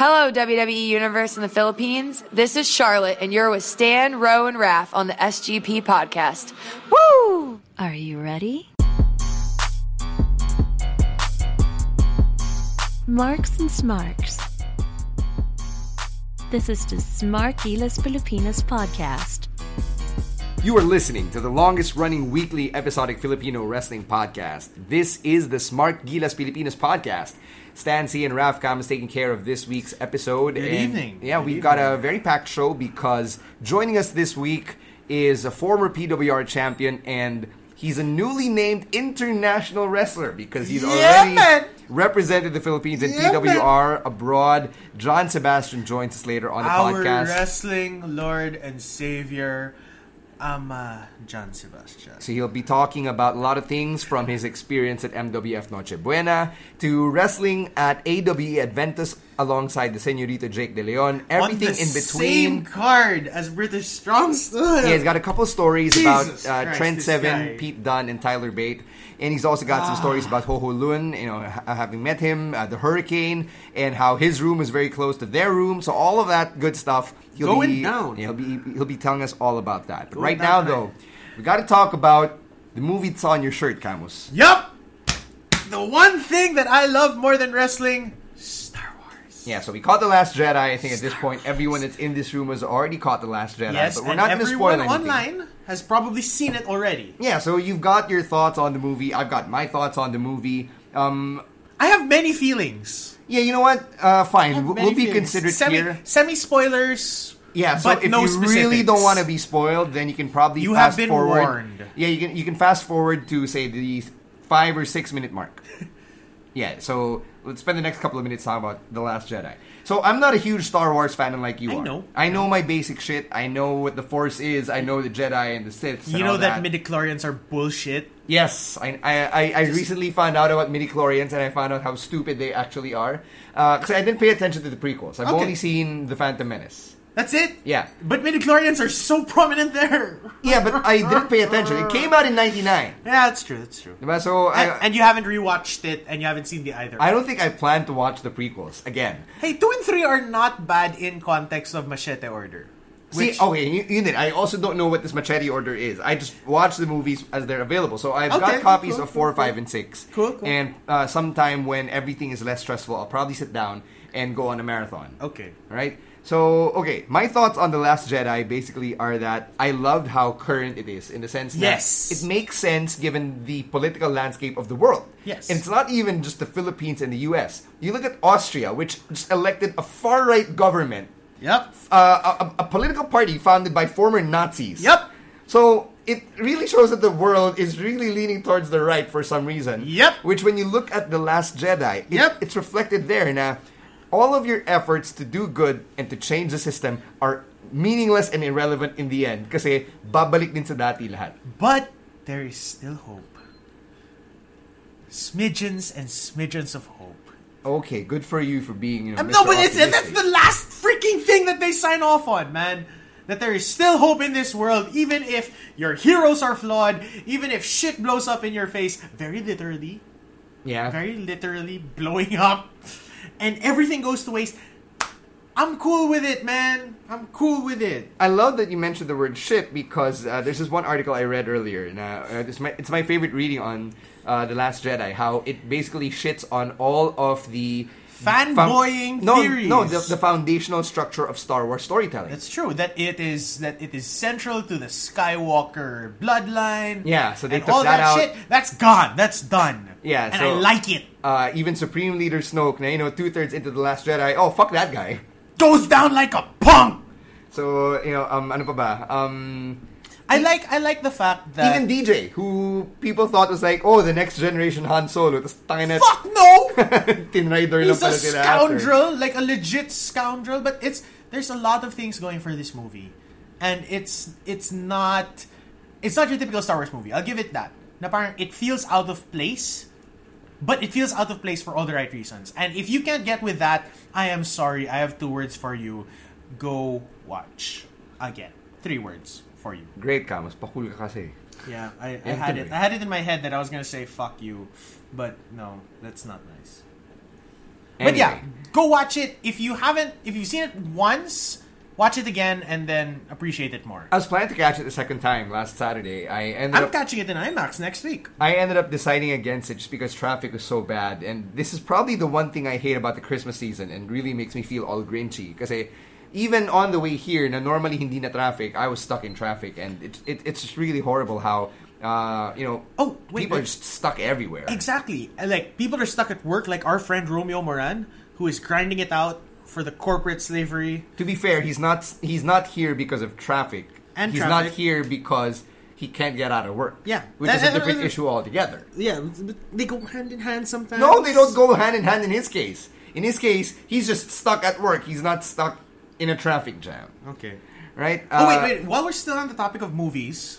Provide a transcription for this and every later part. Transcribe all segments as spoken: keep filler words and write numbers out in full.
Hello, W W E Universe in the Philippines. This is Charlotte, and you're with Stan, Ro, and Raph on the S G P podcast. Woo! Are you ready? Marks and Smarks. This is the Smart Gilas Pilipinas podcast. You are listening to the longest-running weekly episodic Filipino wrestling podcast. This is the Smart Gilas Pilipinas podcast. Stan C and Raph Cam is taking care of this week's episode. Good and evening. Yeah, Good we've evening. got a very packed show because joining us this week is a former P W R champion and he's a newly named international wrestler because he's Yeah, already man. represented the Philippines in Yeah, P W R abroad. John Sebastian joins us later on the Our podcast. wrestling Lord and Savior, um, uh, John Sebastian. So he'll be talking about a lot of things from his experience at M W F Noche Buena to wrestling at A W E Adventus alongside the Señorito Jake De Leon. Everything On the in same between. card as British Strong Style. Yeah, he's got a couple stories Jesus about uh, Christ, Trent this Seven, guy. Pete Dunne, and Tyler Bate. And he's also got some Ah. stories about Ho Ho Lun, you know, ha- having met him, uh, the Hurricane, and how his room is very close to their room. So all of that good stuff. He'll Going be, down. Yeah, he'll be he'll be telling us all about that. But Going right down now, high. though, we got to talk about the movie that's on your shirt, Camus. Yup! The one thing that I love more than wrestling, Star Wars. Yeah, so we caught The Last Jedi. I think at this point, everyone that's in this room has already caught The Last Jedi. Yes, but we're and not going to spoil everyone anything. online has probably seen it already. Yeah, so you've got your thoughts on the movie. I've got my thoughts on the movie. Um, I have many feelings. yeah, you know what? Uh, fine, we'll, Many we'll be feelings. considerate Semi, here. Semi-spoilers. Yeah, so but if no you specifics. really don't want to be spoiled, then you can probably You have fast been forward. warned. Yeah, you can you can fast forward to say the five or six minute mark. Yeah, so let's spend the next couple of minutes talking about The Last Jedi. So I'm not a huge Star Wars fan like you I are. know. I know my basic shit. I know what the Force is. I know the Jedi and the Sith. You and know all that midichlorians are bullshit. Yes, I, I, I, I recently found out about midichlorians and I found out how stupid they actually are. Because I didn't pay attention to the prequels. I've Okay. only seen The Phantom Menace. That's it? Yeah. But midichlorians are so prominent there. Yeah, but I didn't pay attention. It came out in ninety-nine. Yeah, that's true, that's true. Diba? So And, I, and you haven't rewatched it, and you haven't seen the either. I don't think I plan to watch the prequels again. Hey, two and three are not bad in context of Machete Order. See, Which- okay, you, you did. I also don't know what this Machete Order is. I just watch the movies as they're available. So I've Okay, got copies cool, of four, cool, five, cool. and six. Cool, cool. And uh, sometime when everything is less stressful, I'll probably sit down and go on a marathon. Okay. Right? So, okay, my thoughts on The Last Jedi basically are that I loved how current it is in the sense that Yes. it makes sense given the political landscape of the world. Yes. And it's not even just the Philippines and the U S. You look at Austria, which just elected a far-right government, Yep. uh, a, a political party founded by former Nazis. Yep. So, it really shows that the world is really leaning towards the right for some reason. Yep. Which when you look at The Last Jedi, it, Yep. it's reflected there. Now, all of your efforts to do good and to change the system are meaningless and irrelevant in the end kasi babalik din sa dati lahat. But there is still hope. Smidgens and smidgens of hope. Okay, good for you for being, you know, Um, Mister no, but it's, that's Optimistic. the last freaking thing that they sign off on, man. That there is still hope in this world, even if your heroes are flawed, even if shit blows up in your face, very literally, Yeah. very literally blowing up, and everything goes to waste. I'm cool with it, man. I'm cool with it. I love that you mentioned the word shit because uh, there's this one article I read earlier. And, uh, it's, my, it's my favorite reading on uh, The Last Jedi. How it basically shits on all of the Fanboying no, theories. No, the, the foundational structure of Star Wars storytelling. It's true that it is that it is central to the Skywalker bloodline. Yeah, so they and took all that that, out. shit. That's gone. That's done. Yeah, and so- I like it. uh, even Supreme Leader Snoke, na, you know, two thirds into The Last Jedi. Oh, fuck that guy. Goes down like a punk. So you know, um, ano pa ba? Um, I like I like the fact that even D J, who people thought was like, oh, the next generation Han Solo. Tas tangin na, fuck no. tinrider lang He's a pala sila after. scoundrel, like a legit scoundrel. But it's there's a lot of things going for this movie, and it's it's not it's not your typical Star Wars movie. I'll give it that. Na parang it feels out of place. But it feels out of place for all the right reasons. And if you can't get with that, I am sorry. I have two words for you. Go watch. Again. Three words for you. Great, Camus. Pakul ka kasi. Yeah, I, I Yan had tuloy. it. I had it in my head that I was gonna say fuck you. But no, that's not nice. But yeah, Anyway. go watch it. If you haven't, if you've seen it once, watch it again and then appreciate it more. I was planning to catch it the second time last Saturday. I ended I'm up catching it in IMAX next week. I ended up deciding against it just because traffic was so bad. And this is probably the one thing I hate about the Christmas season and really makes me feel all grinchy. Kasi even on the way here, na normally hindi na traffic, I was stuck in traffic. And it, it, it's just really horrible how, uh, you know, Oh, wait, people wait. are just stuck everywhere. Exactly. And, Like, people are stuck at work, like our friend Romeo Moran, who is grinding it out for the corporate slavery. To be fair, he's not he's not here because of traffic. And he's traffic. not here because he can't get out of work. Yeah. Which is a And- and- different and- issue altogether. Yeah, but they go hand in hand sometimes. No, they don't go hand in hand in his case. In his case, he's just stuck at work. He's not stuck in a traffic jam. Okay. Right? Oh, Uh, wait, wait. While we're still on the topic of movies,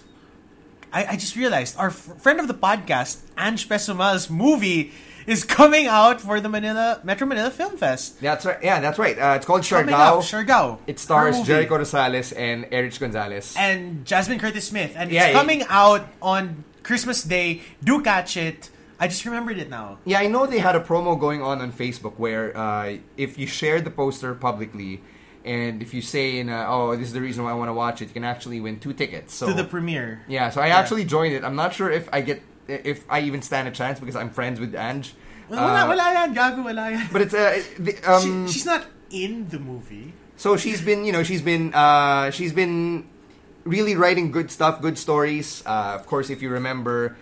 I, I just realized our f- friend of the podcast, Ange Pesumal's movie is coming out for the Manila Metro Manila Film Fest. That's right. Yeah, that's right. Uh, it's called Coming up, Siargao. Siargao. It stars Her movie. Jericho Rosales and Erich Gonzalez. And Jasmine Curtis Smith. And Yeah, it's yeah. coming out on Christmas Day. Do catch it. I just remembered it now. Yeah, I know they had a promo going on on Facebook where uh, if you share the poster publicly and if you say, in, uh, oh, this is the reason why I want to watch it, you can actually win two tickets. So To the premiere. yeah, so I actually joined it. I'm not sure if I get if I even stand a chance because I'm friends with Ange. Wala, Uh, wala yan. Gago, wala yan. But it's uh, the, um, she, she's not in the movie. So she's been, you know, she's been, uh, she's been really writing good stuff, good stories. Uh, of course, if you remember,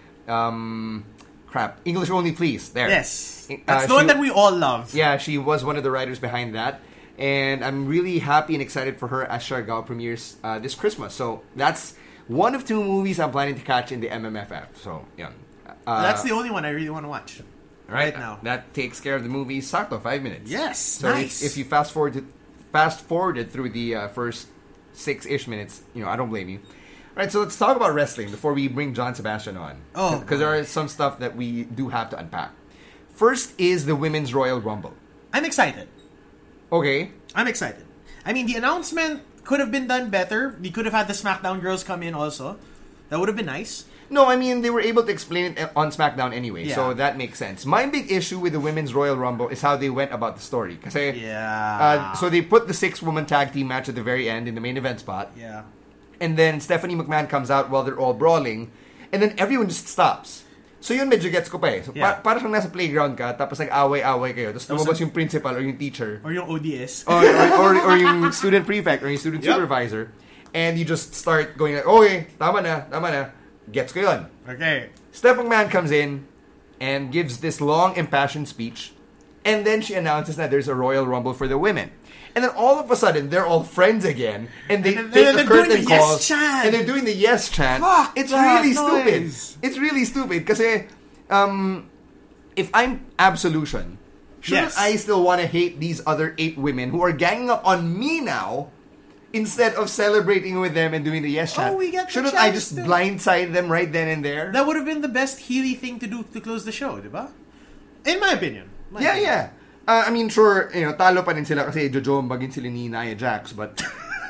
um, crap, English Only Please. There. Yes. Uh, That's the she- one that we all love. Yeah, she was one of the writers behind that. And I'm really happy and excited for her as Siargao premieres uh, this Christmas. So that's one of two movies I'm planning to catch in the M M F F. So, yeah. Uh, That's the only one I really want to watch. Right now. That takes care of the movie. Sakto, five minutes. Yes, So nice. if, if you fast forward fast forwarded through the uh, first six ish minutes, you know, I don't blame you. All right, so let's talk about wrestling before we bring John Sebastian on. Oh, because there is some stuff that we do have to unpack. First is the Women's Royal Rumble. I'm excited. Okay. I'm excited. I mean, the announcement could have been done better. We could have had the SmackDown girls come in also. That would have been nice. No, I mean, they were able to explain it on SmackDown anyway, Yeah. so that makes sense. My big issue with the Women's Royal Rumble is how they went about the story. Kasi, Yeah. uh, so they put the six-woman tag team match at the very end in the main event spot. Yeah. And then Stephanie McMahon comes out while they're all brawling. And then everyone just stops. So yun medyo gets ko pa eh. So Yeah. pa- para siyang nasa playground ka, tapos nag-away-away kayo. Tapos lumabas yung principal or yung teacher. Or yung O D S. or, or, or, or yung student prefect or yung student Yep. supervisor. And you just start going like, okay, tama na, tama na. Gets ko yun. Okay. Steph McMahon comes in and gives this long, impassioned speech. And then she announces that there's a Royal Rumble for the women. And then all of a sudden, they're all friends again. And they And take then the they're doing curtain the yes call. chant. And they're doing the yes chant. Fuck it's that really stupid. noise. It's really stupid. Kasi, um, if I'm Absolution, shouldn't Yes. I still want to hate these other eight women who are ganging up on me now instead of celebrating with them and doing the yes chant? Oh, we get the Shouldn't I chance just to- blindside them right then and there? That would have been the best Healy thing to do to close the show, diba? In my opinion. My Yeah, opinion. yeah. Uh, I mean, sure, you know, talo pa rin sila kasi jojombagin sila ni Nia Jax, but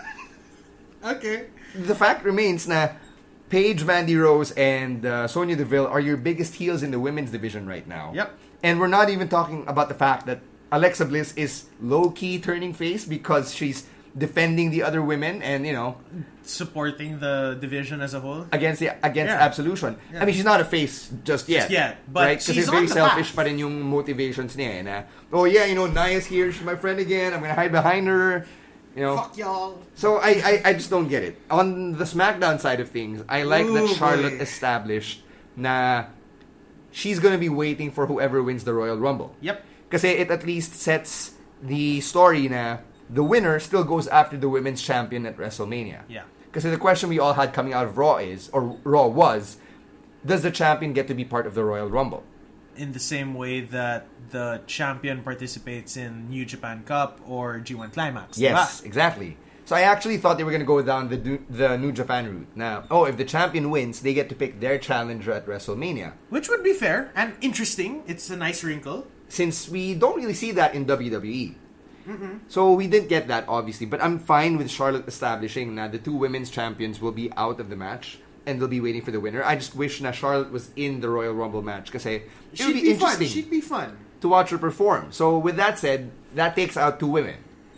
Okay. the fact remains na Paige, Mandy Rose, and uh, Sonya Deville are your biggest heels in the women's division right now. Yep. And we're not even talking about the fact that Alexa Bliss is low-key turning face because she's defending the other women and, you know, Supporting the division as a whole. against the against Yeah. Absolution. I mean, she's not a face just yet. yet, but right? Because she's it's very on the selfish path. pa rin yung motivations niya. Eh, na, oh yeah, you know, Nia's here, she's my friend again, I'm gonna hide behind her. You know. Fuck y'all. So I, I, I just don't get it. On the SmackDown side of things, I like Ooh, that Charlotte boy. established na she's gonna be waiting for whoever wins the Royal Rumble. Yep. Kasi it at least sets the story na the winner still goes after the women's champion at WrestleMania. Yeah. Because the question we all had coming out of Raw is, or Raw was, does the champion get to be part of the Royal Rumble? In the same way that the champion participates in New Japan Cup or G one Climax. Yes, diba? exactly. So I actually thought they were going to go down the Du- the New Japan route. Now, oh, if the champion wins, they get to pick their challenger at WrestleMania. Which would be fair and interesting. It's a nice wrinkle. Since we don't really see that in W W E. So we didn't get that, obviously. But I'm fine with Charlotte establishing that the two women's champions will be out of the match and they'll be waiting for the winner. I just wish that Charlotte was in the Royal Rumble match because it would She'd be, be fun. interesting She'd be fun. to watch her perform. So with that said, that takes out two women.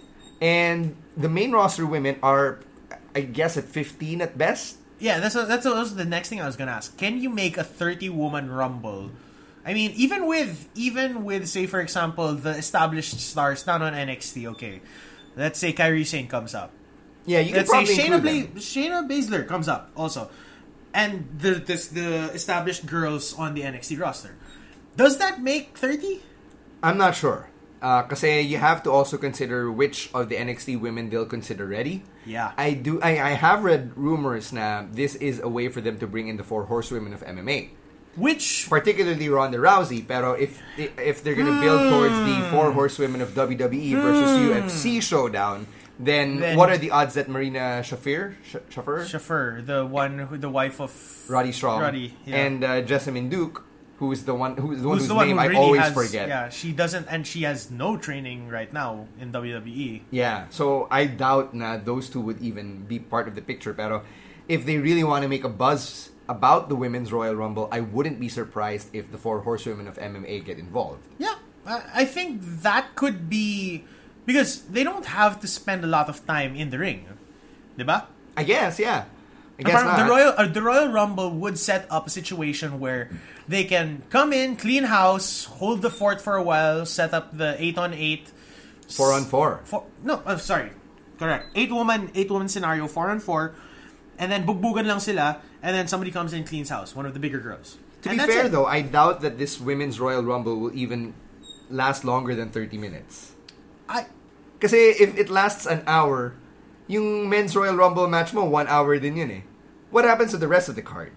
And the main roster women are, I guess, at fifteen at best. Yeah, that's a, that's a, that's the next thing I was gonna ask. Can you make a thirty woman Rumble? I mean, even with even with say for example the established stars not on N X T. Okay, let's say Kairi Sane comes up. Yeah, you let's can say probably Shayna, include Bla- Shayna Baszler comes up also, and the this, the established girls on the N X T roster. Does that make thirty? I'm not sure. Because uh, you have to also consider which of the N X T women they'll consider ready. Yeah. I do. I, I have read rumors now this is a way for them to bring in the four horsewomen of M M A. Which... Particularly Ronda Rousey. Pero if if they're going to build towards the four horsewomen of W W E versus U F C showdown, then, then what are the odds that Marina Shafir? Sh- Shafir? Shafir, the one, who, the wife of... Roddy Strong. Roddy, yeah. And uh, Jessamine Duke. Who's the one? Who's the one who's whose the one name who I really always has, forget? Yeah, she doesn't, and she has no training right now in W W E. Yeah, so I doubt na those two would even be part of the picture. Pero if they really want to make a buzz about the Women's Royal Rumble, I wouldn't be surprised if the four horsewomen of M M A get involved. Yeah, I think that could be because they don't have to spend a lot of time in the ring, diba? I guess, yeah. I guess the not. Royal uh, the Royal Rumble would set up a situation where they can come in, clean house, hold the fort for a while, set up the eight on eight, four on four. four no, uh, sorry, correct. Eight woman, eight woman scenario, four on four, and then bugbugan lang sila, and then somebody comes in, cleans house, one of the bigger girls. To and be that's fair, it. though, I doubt that this Women's Royal Rumble will even last longer than thirty minutes. I Kasi if it lasts an hour, yung Men's Royal Rumble match mo, one hour din yun eh. What happens to the rest of the card?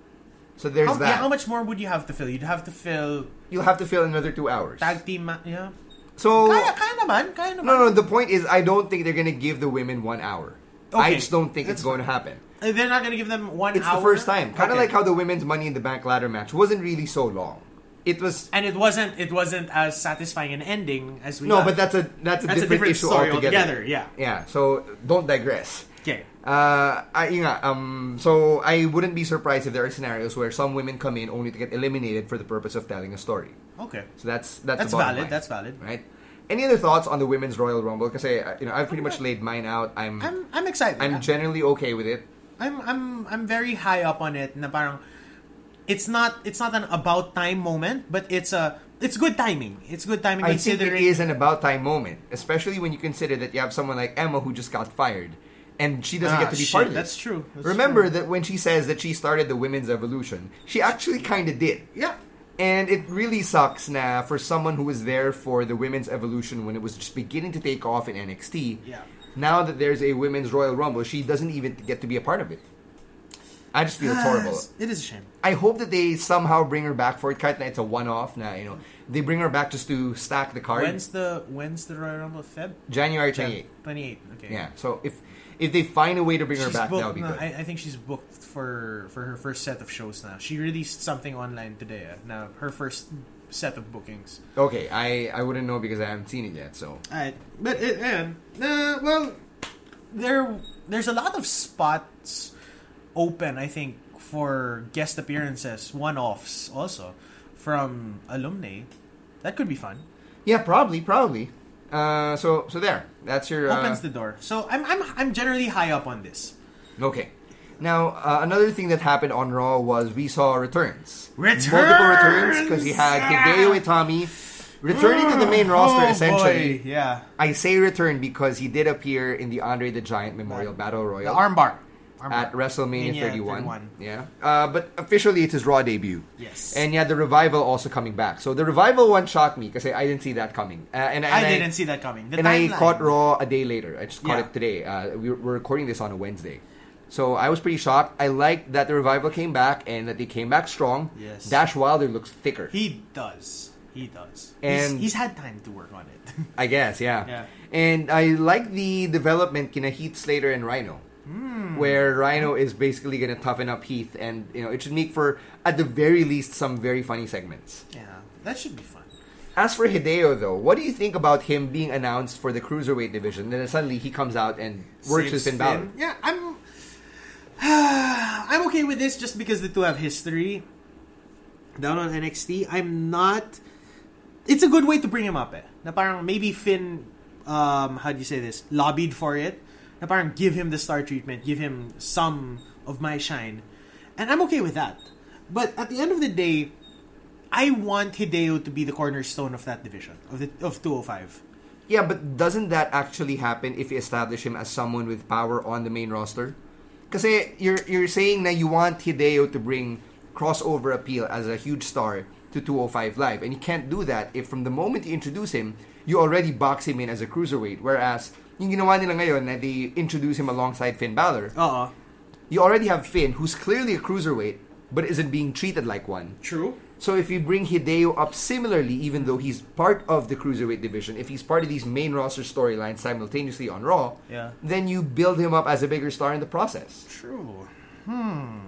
So there's how, that. yeah, how much more would you have to fill? You'd have to fill You'll have to fill another two hours. tag team, ma- yeah. So Kaya, kaya naman, kaya naman. no, no. The point is, I don't think they're gonna give the women one hour. I Okay. just don't think That's it's going to happen. Uh, They're not gonna give them one It's hour. the first time. Kind of Okay. like how the women's Money in the Bank ladder match wasn't really so long. It was and it wasn't it wasn't as satisfying an ending as we no, got. but that's a that's a, That's a different, different issue story altogether. altogether, yeah. yeah. So don't digress. Okay. Uh, I, yun nga, um, so I wouldn't be surprised if there are scenarios where some women come in only to get eliminated for the purpose of telling a story. Okay. So that's that's, That's the bottom valid, line, that's valid. right? Any other thoughts on the Women's Royal Rumble? Because you know I've pretty much laid mine out. I'm I'm I'm excited. I'm generally okay with it. I'm I'm I'm very high up on it. Na parang it's not it's not an about time moment, but it's a it's good timing. It's good timing I think it considering is an about time moment, especially when you consider that you have someone like Emma who just got fired, and she doesn't Ah, get to be shit, part of this. that's true. That's Remember true. that when she says that she started the women's evolution, she actually kind of did. Yeah. And it really sucks na for someone who was there for the women's evolution when it was just beginning to take off in N X T. Yeah. Now that there's a women's Royal Rumble, she doesn't even get to be a part of it. I just feel it's horrible. It is a shame. I hope that they somehow bring her back for it. Kahit na it's a one-off na, you know. They bring her back just to stack the card. When's the when's the Royal Rumble? Feb January twenty-eighth. twenty-eighth. Okay. Yeah. So if if they find a way to bring her She's back, booked, that would be no, good. I, I think she's booked for for her first set of shows now. She released something online today. Uh, now her first set of bookings. Okay, I, I wouldn't know because I haven't seen it yet. So Alright, but it, and uh, well, there there's a lot of spots open. I think for guest appearances, one-offs also from alumni. That could be fun. yeah, probably, probably. Uh, so so there. That's your uh, Opens the door. So I'm I'm I'm generally high up on this. Okay. Now, uh, another thing that happened on Raw was we saw returns. Returns! Multiple returns because you had Hideo Itami returning to the main roster, Oh, essentially. boy. Yeah. I say return because he did appear in the Andre the Giant Memorial Battle The Royal armbar. at Armbar. WrestleMania Mania thirty-one. thirty-one. Yeah. Uh, but officially, it's his Raw debut. Yes. And you had the Revival also coming back. So the Revival one shocked me because I didn't see that coming. Uh, and, and I didn't see that coming. The and I timeline. caught Raw a day later. I just caught Yeah. it today. Uh, we we're recording this on a Wednesday. So I was pretty shocked. I liked that the Revival came back and that they came back strong. Yes. Dash Wilder looks thicker. He does. He does. And- he's, he's had time to work on it. I guess, yeah. Yeah. And I like the development kina Heath Slater and Rhino. Hmm. Where Rhino is basically going to toughen up Heath. And, you know, it should make for, at the very least, some very funny segments. Yeah, that should be fun. As for Hideo, though, what do you think about him being announced for the Cruiserweight division? Then suddenly he comes out and works with Saves Finn Balor. Yeah, I'm. I'm okay with this just because the two have history. Down on N X T, I'm not it's a good way to bring him up eh. Na parang maybe Finn, um, how do you say this, lobbied for it. Na parang give him the star treatment, give him some of my shine. And I'm okay with that. But at the end of the day, I want Hideo to be the cornerstone of that division, of the of two oh five. Yeah, but doesn't that actually happen if you establish him as someone with power on the main roster? Kasi you're you're saying na you want Hideo to bring crossover appeal as a huge star to two oh five Live, and you can't do that if from the moment you introduce him, you already box him in as a cruiserweight. Whereas yung ginawa nila ngayon na they introduce him alongside Finn Balor, Uh-uh. you already have Finn, who's clearly a cruiserweight, but isn't being treated like one. True. So if you bring Hideo up similarly, even though he's part of the cruiserweight division, if he's part of these main roster storylines simultaneously on Raw, Yeah. then you build him up as a bigger star in the process. True. Hmm.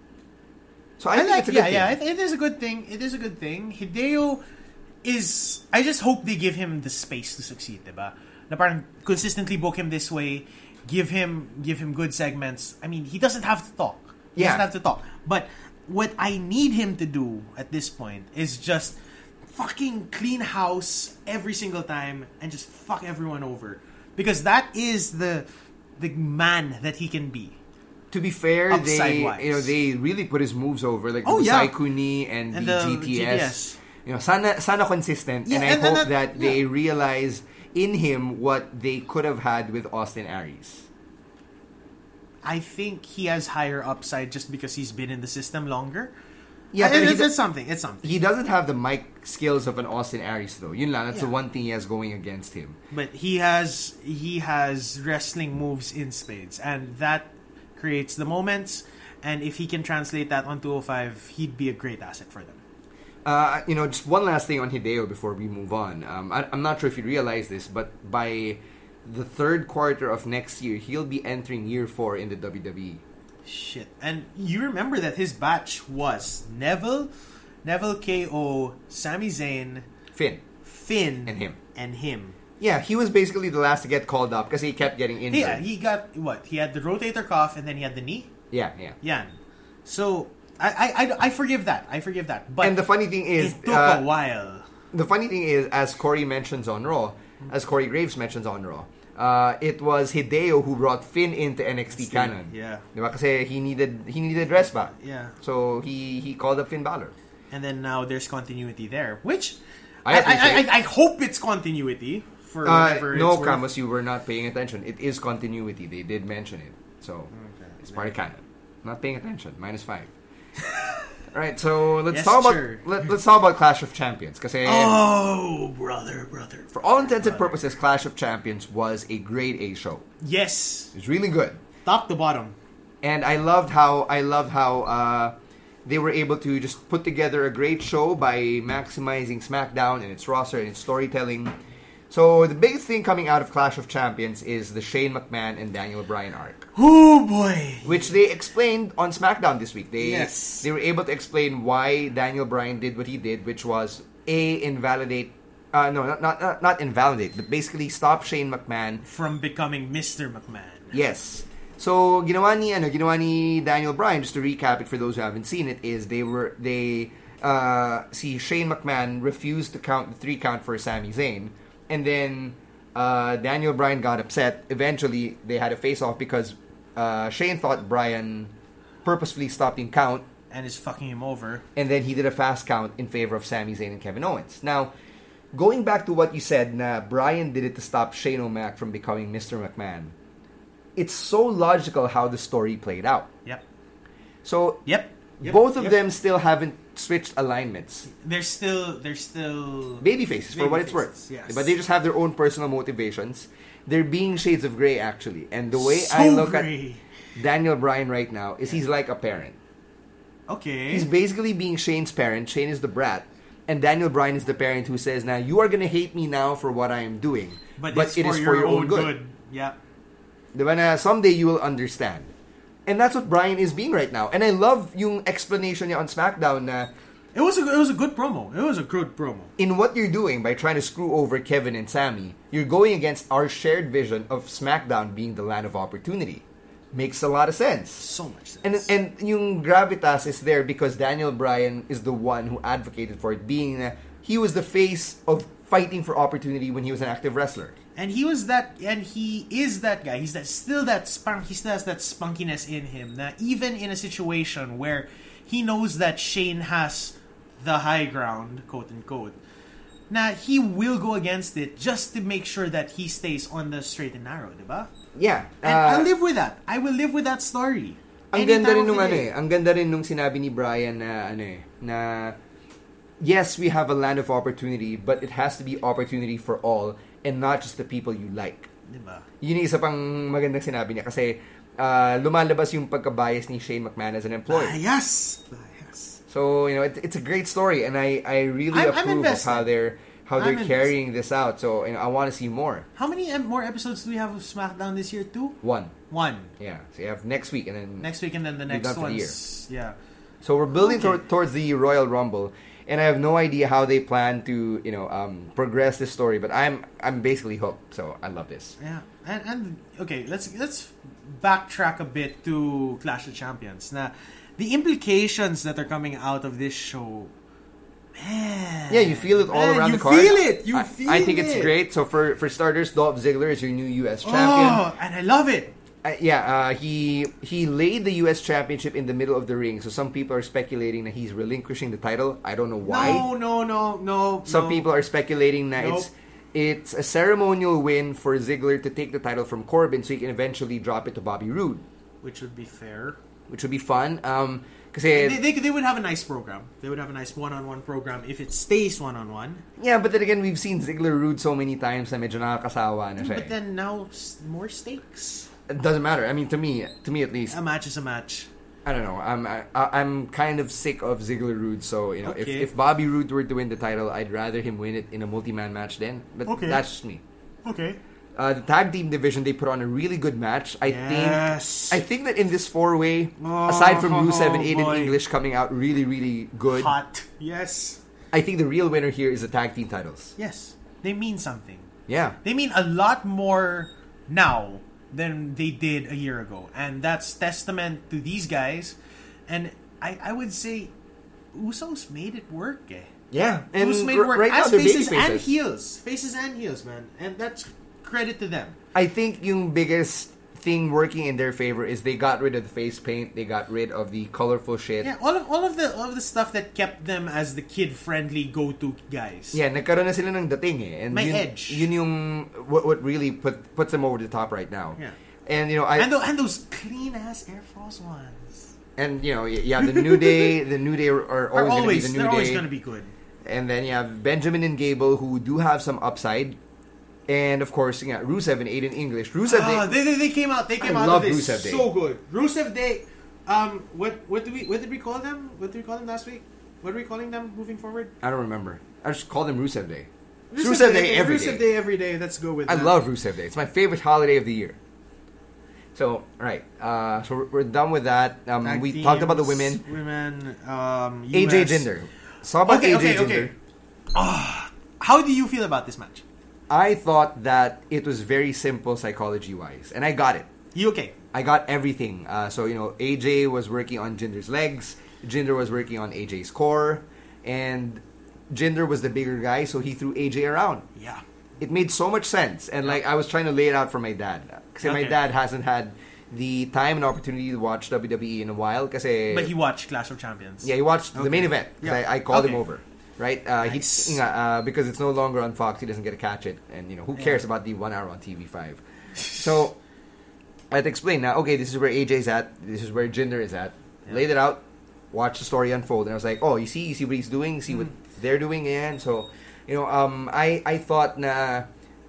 So I, I think like, it's a good yeah, thing. yeah. It, it is a good thing. It is a good thing. Hideo is. I just hope they give him the space to succeed, diba? Na parang consistently book him this way, give him give him good segments. I mean, he doesn't have to talk. He Yeah. doesn't have to talk. But what I need him to do at this point is just fucking clean house every single time and just fuck everyone over, because that is the the man that he can be. To be fair, they Upside-wise. you know they really put his moves over, like Oh, the yeah. Saikuni and, And the, the G T S. G T S. You know, sana sana consistent, Yeah, and I and- and hope that- that they yeah. realize in him what they could have had with Austin Aries. I think he has higher upside just because he's been in the system longer. Yeah, I- but he it's, do- it's something. It's something. He doesn't have the mic skills of an Austin Aries, though. Yun lang, that's the Yeah. one thing he has going against him. But he has he has wrestling moves in spades, and that creates the moments. And if he can translate that on two oh five, he'd be a great asset for them. Uh, you know, just one last thing on Hideo before we move on. Um, I, I'm not sure if you realize this, but by the third quarter of next year, he'll be entering year four in the W W E. Shit. And you remember that his batch was Neville, Neville K O, Sami Zayn, Finn. Finn, And him. and him. Yeah, he was basically the last to get called up because he kept getting injured. Yeah, he got what? He had the rotator cuff, and then he had the knee. yeah, yeah. Yan. So I I, I, I forgive that. I forgive that. But And the funny thing is, it took uh, a while. the funny thing is, as Corey mentions on Raw, as Corey Graves mentions on Raw, uh, it was Hideo who brought Finn into N X T canon. Yeah. Diba? Kasi he needed he needed rest back. Yeah. So he he called up Finn Balor. And then now there's continuity there, which I I I, I, appreciate. I hope it's continuity for Uh, whatever no, it's worth. Camus, you were not paying attention. It is continuity. They did mention it. So, it's part of canon. Not paying attention. Minus five. Alright, so let's Yes, talk about sure. let, let's talk about Clash of Champions. Kasi Oh, brother, brother. for all intents and purposes, Clash of Champions was a grade A show. Yes, It was really good. top to bottom. And I loved how I loved how uh, they were able to just put together a great show by maximizing SmackDown and its roster and its storytelling. So the biggest thing coming out of Clash of Champions is the Shane McMahon and Daniel Bryan arc, Oh boy. which they explained on SmackDown this week. They Yes. they were able to explain why Daniel Bryan did what he did, which was a invalidate. Uh, no, not, not not not invalidate, but basically stop Shane McMahon. From becoming Mister McMahon. Yes. So ginawa ni ano, ginawa ni Daniel Bryan, just to recap it for those who haven't seen it, is they were they uh see Shane McMahon refused to count the three count for Sami Zayn, and then uh, Daniel Bryan got upset. Eventually, they had a face off because uh, Shane thought Bryan purposefully stopped him count, And is fucking him over. and then he did a fast count in favor of Sami Zayn and Kevin Owens. Now, going back to what you said, na Bryan did it to stop Shane O'Mac from becoming Mister McMahon. It's so logical how the story played out. Yep. So Yep. Yep. both of Yep. them still haven't switched alignments. They're still. They're still. Baby faces, for what it's worth. Babyfaces, yes. But they just have their own personal motivations. They're being shades of gray, actually. And the way So I look gray. at Daniel Bryan right now is he's like a parent. Okay. He's basically being Shane's parent. Shane is the brat. And Daniel Bryan is the parent who says, now, you are going to hate me now for what I am doing. but, but it's it for is your, for your own good. good. Yeah. Diba na someday you will understand. And that's what Bryan is being right now. And I love yung explanation niya on SmackDown na It was a. It was a good promo. It was a good promo. in what you're doing by trying to screw over Kevin and Sami, you're going against our shared vision of SmackDown being the land of opportunity. Makes a lot of sense. So much sense. And and yung gravitas is there because Daniel Bryan is the one who advocated for it being uh, he was the face of fighting for opportunity when he was an active wrestler. And he was that, and he is that guy. He's that still that spunk. He still has that spunkiness in him. That even in a situation where he knows that Shane has the high ground, quote unquote, now he will go against it just to make sure that he stays on the straight and narrow, diba? Yeah, and uh, I'll live with that. I will live with that story. Ang ganda rin nung ano eh. Ang ganda rin nung sinabi ni Brian na ano eh, na yes, we have a land of opportunity, but it has to be opportunity for all and not just the people you like. Diba? Yun yung isa pang magandang sinabi niya kasi uh, lumalabas yung pagka-bias ni Shane McMahon as an employee. Bias! Bias. So, you know, it, it's a great story and I, I really I'm, approve I'm of how they're how they're I'm carrying invested. this out. So, you know, I want to see more. How many more episodes do we have of SmackDown this year? Two? One. One. Yeah. So you have next week and then Next week and then the We're next done for the one's... Yeah. So we're building Okay. tor- towards the Royal Rumble, and I have no idea how they plan to, you know, um, progress this story. But I'm, I'm basically hooked. So I love this. Yeah, and and okay, let's let's backtrack a bit to Clash of Champions. Now, the implications that are coming out of this show, man. Yeah, you feel it all man, around you the card. feel it. You I, feel I think it. it's great. So for for starters, Dolph Ziggler is your new U S champion. Oh, and I love it. Uh, yeah, uh, he he laid the U S championship in the middle of the ring. So some people are speculating that he's relinquishing the title. I don't know why. No, no, no, no. Some no. people are speculating that Nope. it's it's a ceremonial win for Ziggler to take the title from Corbin, so he can eventually drop it to Bobby Roode, Which would be fair. which would be fun. Um, because They, they, they would have a nice program. They would have a nice one-on-one program if it stays one-on-one. yeah, but then again, we've seen Ziggler Roode so many times na medyo nakakasawa na siya. But eh. then now, s- more stakes. It doesn't matter. I mean, to me, to me at least, A match is a match. I don't know. I'm I, I'm kind of sick of Ziggler Roode. So you know, Okay. if if Bobby Roode were to win the title, I'd rather him win it in a multi-man match then. But Okay. that's just me. Okay. Uh, the tag team division, they put on a really good match. I Yes. think. I think that in this four-way, Oh, aside from Rusev and oh, Aiden boy. English coming out really, really good, Hot. Yes. I think the real winner here is the tag team titles. Yes. They mean something. Yeah. They mean a lot more now than they did a year ago. And that's testament to these guys. And I, I would say Usos made it work, eh. Yeah. And Usos made r- it work right now as they're faces baby and faces. heels. Faces and heels, man. And that's credit to them. I think yung biggest thing working in their favor is they got rid of the face paint. They got rid of the colorful shit. Yeah, all of all of the all of the stuff that kept them as the kid-friendly go-to guys. Yeah, nagkaroon na sila ng dating eh. And May yun, edge. Yun yung what, what really put puts them over the top right now. Yeah. And you know, I And, tho- and those clean-ass Air Force Ones. and you know, yeah, the New Day, the New Day are, are Are always, always, going to be the they're New always Day. going to be good. And then you have Benjamin and Gable who do have some upside. And of course, yeah, Rusev and Aiden English. Rusev, Ah, they, they, they, they came out. They came I out love of this Rusev Day. so good. Rusev Day. Um, what what do we what did we call them? What did we call them last week? What are we calling them moving forward? I don't remember. I just call them Rusev Day. It's Rusev Day every Rusev day. Day every day. Let's go with. I that. love Rusev Day. It's my favorite holiday of the year. So, right. Uh, so we're, we're done with that. Um, Tag we talked about the teams, women. Women. Um, A J U S. Jinder. So about Okay, A J okay, Jinder. okay. Ah, how do you feel about this match? I thought that it was very simple psychology-wise. And I got it. You okay? I got everything. Uh, so, you know, A J was working on Jinder's legs. Jinder was working on A J's core. And Jinder was the bigger guy, so he threw A J around. Yeah. It made so much sense. And, like, I was trying to lay it out for my dad. Because my Okay. dad hasn't had the time and opportunity to watch W W E in a while. Kasi, But he watched Clash of Champions. yeah, he watched the Okay. main event. 'Cause Yeah. I, I called him Okay. over. Right? Uh, Nice. he, uh, because it's no longer on Fox, he doesn't get to catch it. And, you know, who cares about the one hour on T V five? So, I had to explain now, okay, this is where A J's at. This is where Jinder is at. Yeah. Laid it out. Watched the story unfold. And I was like, oh, you see? You see what he's doing? You see what they're doing? And so, you know, um, I, I thought na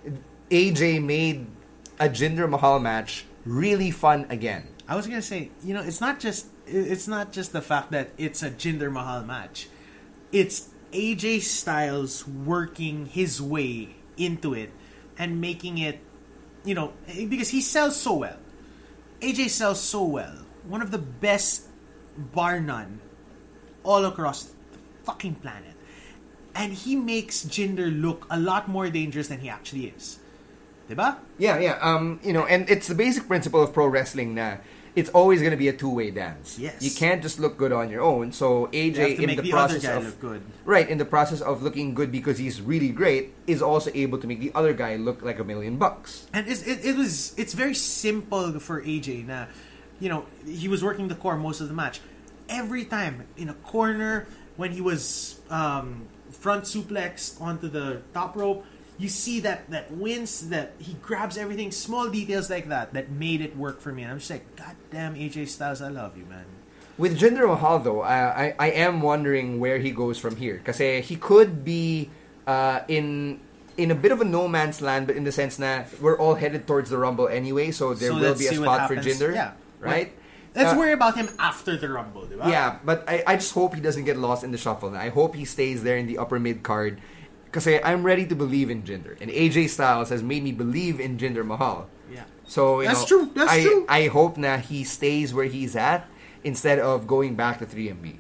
A J made a Jinder Mahal match really fun again. I was gonna say, you know, it's not just it's not just the fact that it's a Jinder Mahal match. It's A J Styles working his way into it and making it, you know, because he sells so well. A J sells so well. One of the best, bar none, all across the fucking planet. And he makes Jinder look a lot more dangerous than he actually is. Diba? Yeah, yeah. Um, you know, and it's the basic principle of pro wrestling na it's always going to be a two-way dance. Yes. You can't just look good on your own. So A You J have to in make the, the process other guy of look good. right in the process of looking good because he's really great is also able to make the other guy look like a million bucks. And it's, it, it was it's very simple for A J. Na, you know, he was working the core most of the match. Every time in a corner when he was um, front suplexed onto the top rope, you see that that wince, that he grabs everything, small details like that that made it work for me. And I'm just like, God damn, A J Styles, I love you, man. With Jinder Mahal, though, I, I I am wondering where he goes from here. Because he could be uh, in in a bit of a no man's land, but in the sense that we're all headed towards the Rumble anyway, so there So will let's be a see what spot for happens. Jinder, Yeah. right? Let's Uh, worry about him after the Rumble, di ba? Yeah, but I, I just hope he doesn't get lost in the shuffle. I hope he stays there in the upper mid card. Because I'm ready to believe in Jinder. And A J Styles has made me believe in Jinder Mahal. Yeah. So, you That's know, true. That's I, true. I hope that he stays where he's at instead of going back to three M B.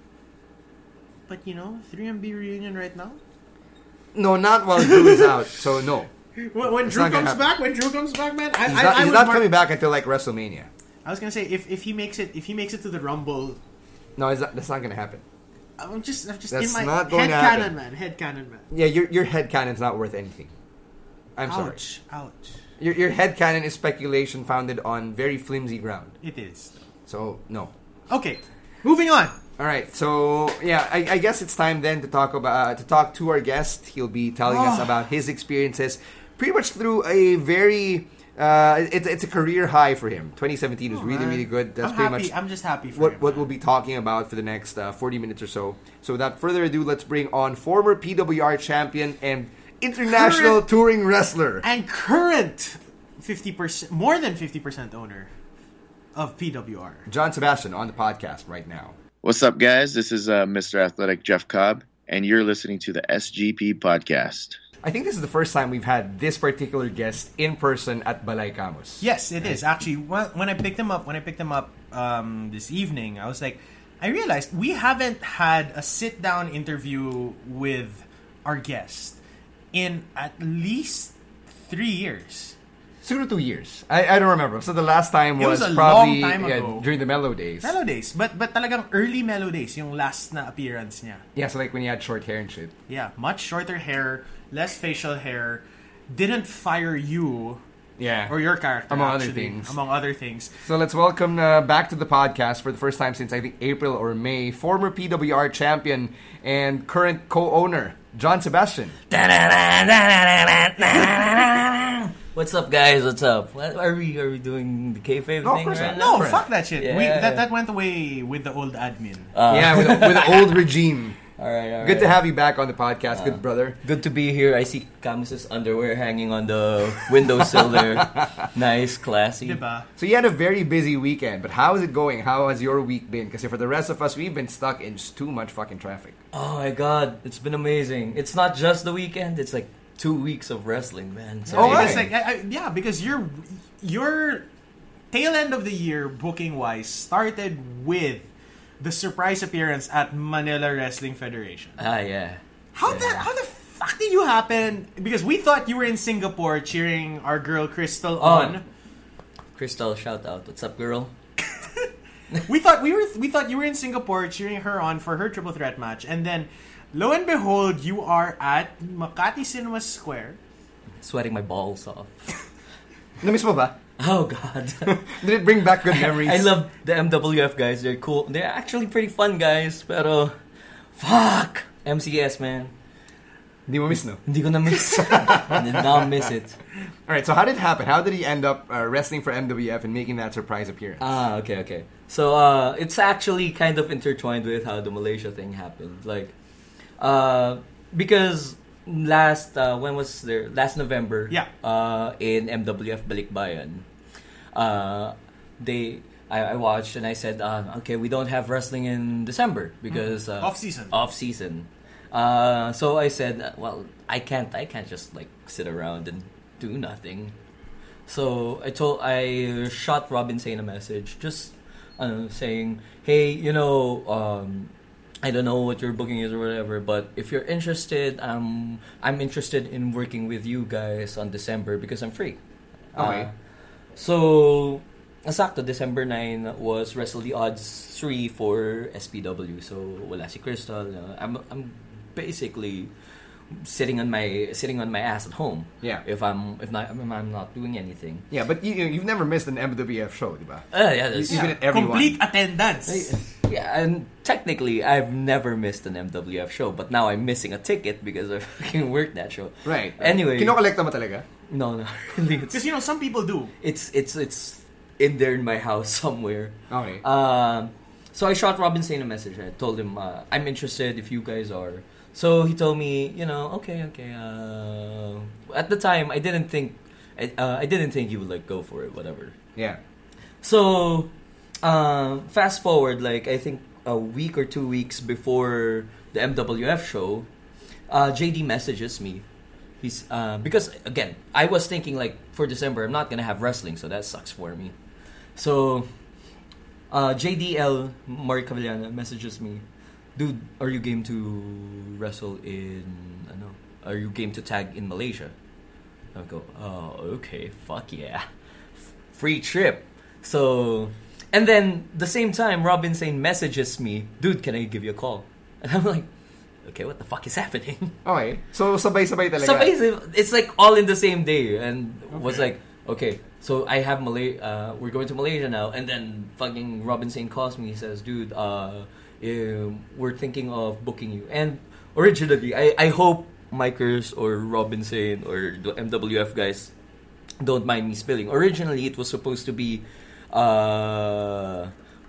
But you know, three M B reunion right now? No, not while Drew is out. So, no. When, when It's Drew not gonna comes happen. back, when Drew comes back, man, I, He's I, not, I he's would not mark- coming back until like WrestleMania. I was gonna say if, if he makes it if he makes it to the Rumble, No, it's not, that's not going to happen. I'm just I'm just That's in my not going head to happen. cannon, man. Head cannon, man. Yeah, your your head canon's not worth anything. I'm sorry. Ouch! Ouch! Your your head canon is speculation founded on very flimsy ground. It is. So, no. Okay, moving on. All right, so yeah, I, I guess it's time then to talk about uh, to talk to our guest. He'll be telling us Oh. about his experiences, pretty much through a very uh, it's it's a career high for him. twenty seventeen was Oh, really man. really good. That's I'm pretty happy. much I'm just happy for what him, what man. we'll be talking about for the next uh, forty minutes or so. So without further ado, let's bring on former P W R champion and international Current- touring wrestler. and current fifty percent, more than fifty percent owner of P W R. John Sebastian on the podcast right now. What's up, guys? This is uh, Mister Athletic Jeff Cobb, and you're listening to the S G P podcast. I think this is the first time we've had this particular guest in person at Balay Camus. Yes, it is actually. When when I picked him up, when I picked him up um, this evening, I was like, I realized we haven't had a sit down interview with our guest in at least three years. Siguro two years. I, I don't remember. So the last time It was, was a probably long time yeah, ago. during the Mellow days. Mellow Days, but but talagang early Mellow Days yung last na appearance niya. Yeah, so like when you had short hair and shit. Yeah, much shorter hair, less facial hair, didn't fire you Yeah. or your character Among other actually, things. among other things. So let's welcome uh, back to the podcast for the first time since I think April or May, former P W R champion and current co-owner, John Sebastian. What's up, guys? What's up? What, are we are we doing the kayfabe No, of thing course right not. now? No, fuck that shit. Yeah. We, that that went away with the old admin. Uh, yeah, with, with the old regime. All right, all Good to right. have you back on the podcast, good brother. Good to be here. I see Camus's underwear hanging on the windowsill there. Nice, classy. Diba? So you had a very busy weekend, but how is it going? How has your week been? Because for the rest of us, we've been stuck in just too much fucking traffic. Oh my god, it's been amazing. It's not just the weekend. It's like two weeks of wrestling, man. So Oh, Because, right. like, I, I, yeah, because your your tail end of the year booking wise started with the surprise appearance at Manila Wrestling Federation. Ah, yeah. How Yeah. the how the fuck did you happen? Because we thought you were in Singapore cheering our girl Crystal Oh. on. Crystal, shout out. What's up, girl? We thought we were we thought you were in Singapore cheering her on for her triple threat match, and then lo and behold, you are at Makati Cinema Square. Sweating my balls off. Namiss mo ba? Oh god. Did it bring back good memories? I love the M W F guys. They're cool. They're actually pretty fun guys. Pero, fuck! M C S, man. Hindi mo miss, no? Hindi ko na miss. I did not miss it. Alright, so how did it happen? How did he end up uh, wrestling for M W F and making that surprise appearance? Ah, okay, okay. So, uh, it's actually kind of intertwined with how the Malaysia thing happened. Like, uh, because last, uh, when was there? Last November. Yeah. Uh, in M W F Balikbayan. Uh, they, I, I watched and I said, uh, okay, we don't have wrestling in December because uh, Off season. Off season. Uh, so I said, uh, well, I can't, I can't just like sit around and do nothing. So I told, I shot Robin Sane a message, just uh, saying, hey, you know, um, I don't know what your booking is or whatever, but if you're interested, um, I'm interested in working with you guys on December because I'm free. Okay. Uh, so Asakto, December ninth was Wrestle the Odds three for S P W. So, wala si Crystal. Uh, I'm, I'm basically sitting on my sitting on my ass at home. Yeah. If I'm if not if I'm not doing anything. Yeah, but you you've never missed an M W F show, diba? Uh, yeah, that's, You've yeah. been at every Complete one. attendance. Yeah, and technically, I've never missed an M W F show, but now I'm missing a ticket because I fucking worked that show. Right. Anyway, Kinokolekta mo talaga? no, no, really, it's, Because, you know, some people do. it's it's it's in there in my house somewhere. Okay. Um, so I shot Robin Sane a message. I told him uh, I'm interested if you guys are. So he told me, you know, okay, okay. Uh, at the time, I didn't think, I, uh, I didn't think he would like go for it, whatever. Yeah. So, uh, fast forward, like I think a week or two weeks before the M W F show, uh, J D messages me. He's uh, because again, I was thinking like for December I'm not gonna have wrestling, so that sucks for me. So, uh, J D L Mark Cavallana messages me, dude, are you game to wrestle in? Ano? Are you game to tag in Malaysia? I go, oh, okay, fuck yeah, F- free trip. So, and then the same time, Robin Sane messages me, dude, can I give you a call? And I'm like, okay, what the fuck is happening? Okay. So, sabay-sabay talaga. So basically, it's like all in the same day, and was like, okay, so I have Malay, uh, we're going to Malaysia now, and then fucking Robin Sane calls me, he says, dude, uh, um, we're thinking of booking you. And originally, I, I hope Micers or Robin Sane or the M W F guys don't mind me spilling. Originally, it was supposed to be uh,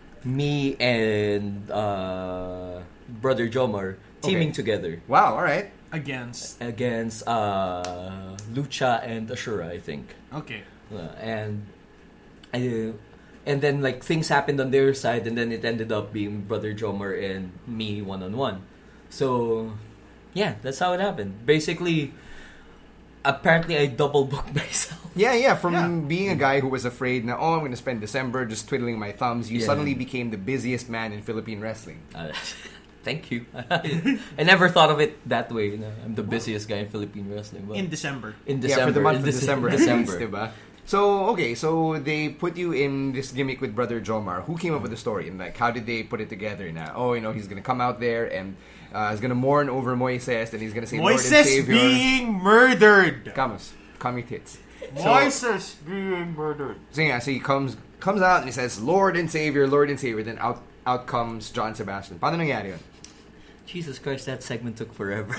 me and uh, Brother Jomar teaming Okay. together Wow, alright. Against. against uh, Lucha and Ashura, I think. Okay. Uh, and I, and then like things happened on their side, and then it ended up being Brother Jomar and me one on one. So yeah, that's how it happened. Basically, apparently I double booked myself. Yeah, yeah. From Yeah. being a guy who was afraid na, oh, I'm going to spend December just twiddling my thumbs, you Yeah. suddenly became the busiest man in Philippine wrestling. Uh, thank you. I never thought of it that way. You know? I'm the busiest guy in Philippine wrestling. But In December. in Yeah, December, for the month in of Dece- December. at December. least, diba? So, okay, so they put you in this gimmick with Brother Jomar. Who came up with the story? And like, how did they put it together now? Oh, you know, he's going to come out there and uh, he's going to mourn over Moises and he's going to say Lord and Moises Savior. being murdered. Kamos. Kami tits. So, Moises being murdered. so yeah, so he comes comes out and he says, Lord and Savior, Lord and Savior. Then out out comes John Sebastian. Paano nangyari yun? Jesus Christ, that segment took forever.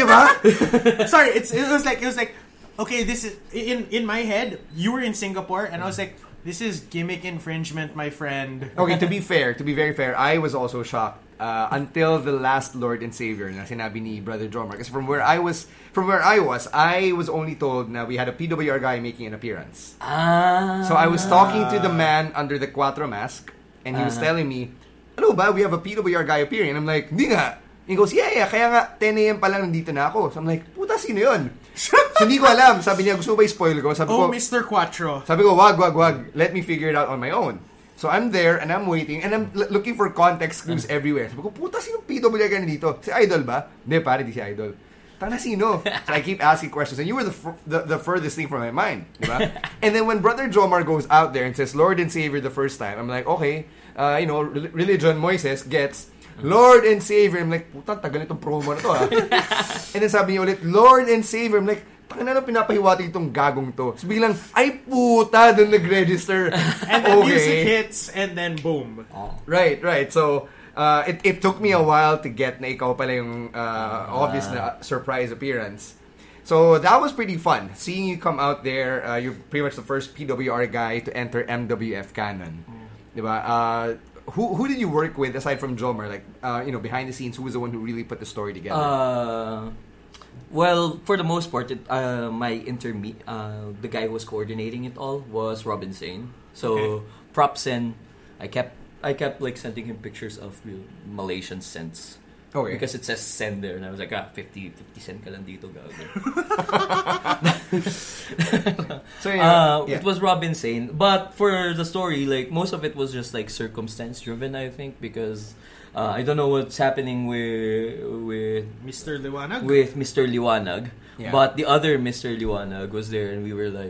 Diba? Sorry, it's it was like it was like okay, this is in in my head. You were in Singapore, and I was like, this is gimmick infringement, my friend. Okay, to be fair, to be very fair, I was also shocked uh, until the last Lord and Savior na sinabi ni Brother Jomar. Kasi from where I was, from where I was, I was only told na we had a P W R guy making an appearance. Ah. So I was talking to the man under the Cuatro mask, and he was Uh-huh. telling me, "Ano ba? We have a P W R guy appearing." And I'm like, "Hindi nga." He goes, "Yeah, yeah. Kaya nga, ten a.m. pa lang nandito na ako." So I'm like, "Puta, sino yun?" So hindi ko alam. Sabi niya, gusto ba i-spoil ko? Sabi Oh, ko, Mister Quattro. Sabi ko, wag, wag, wag. Let me figure it out on my own. So I'm there and I'm waiting and I'm l- looking for context clues everywhere. Sabi ko, puta, sino P W R guy dito? Si Idol ba? Hindi, pare, di si Idol. Tana, sino? So I keep asking questions and you were the f- the, the furthest thing from my mind. Diba? And then when Brother Jomar goes out there and says, Lord and Savior the first time, I'm like, okay, uh, you know, re- religion, Moises gets Lord and Savior. I'm like, puta, tagal itong promo na to, ha? And then sabi niya ulit, Lord and Savior. I'm like, tanga na lang pinapahiwati itong gagong to. So biglang, ay puta, doon nag-register. And the music hits, and then boom. Right, right. So, uh, it, it took me a while to get na ikaw pala yung uh, obvious na surprise appearance. So, that was pretty fun. Seeing you come out there, uh, you're pretty much the first P W R guy to enter M W F canon. Diba? Uh, who who did you work with aside from Jomar? Like, uh, you know, behind the scenes, who was the one who really put the story together? Uh, well, for the most part, it, uh, my interme- uh, the guy who was coordinating it all was Robin Sane. So Okay. props in. I kept I kept like sending him pictures of you know, Malaysian cents. Okay. Because it says send there, and I was like, ah, fifty, fifty cent ka lang dito, gago. So, yeah, Uh, yeah. It was Robin Sane. But for the story, like, most of it was just, like, circumstance-driven, I think, because uh, I don't know what's happening with with Mister Liwanag. with Mister Liwanag. Yeah. But the other Mister Liwanag was there, and we were like,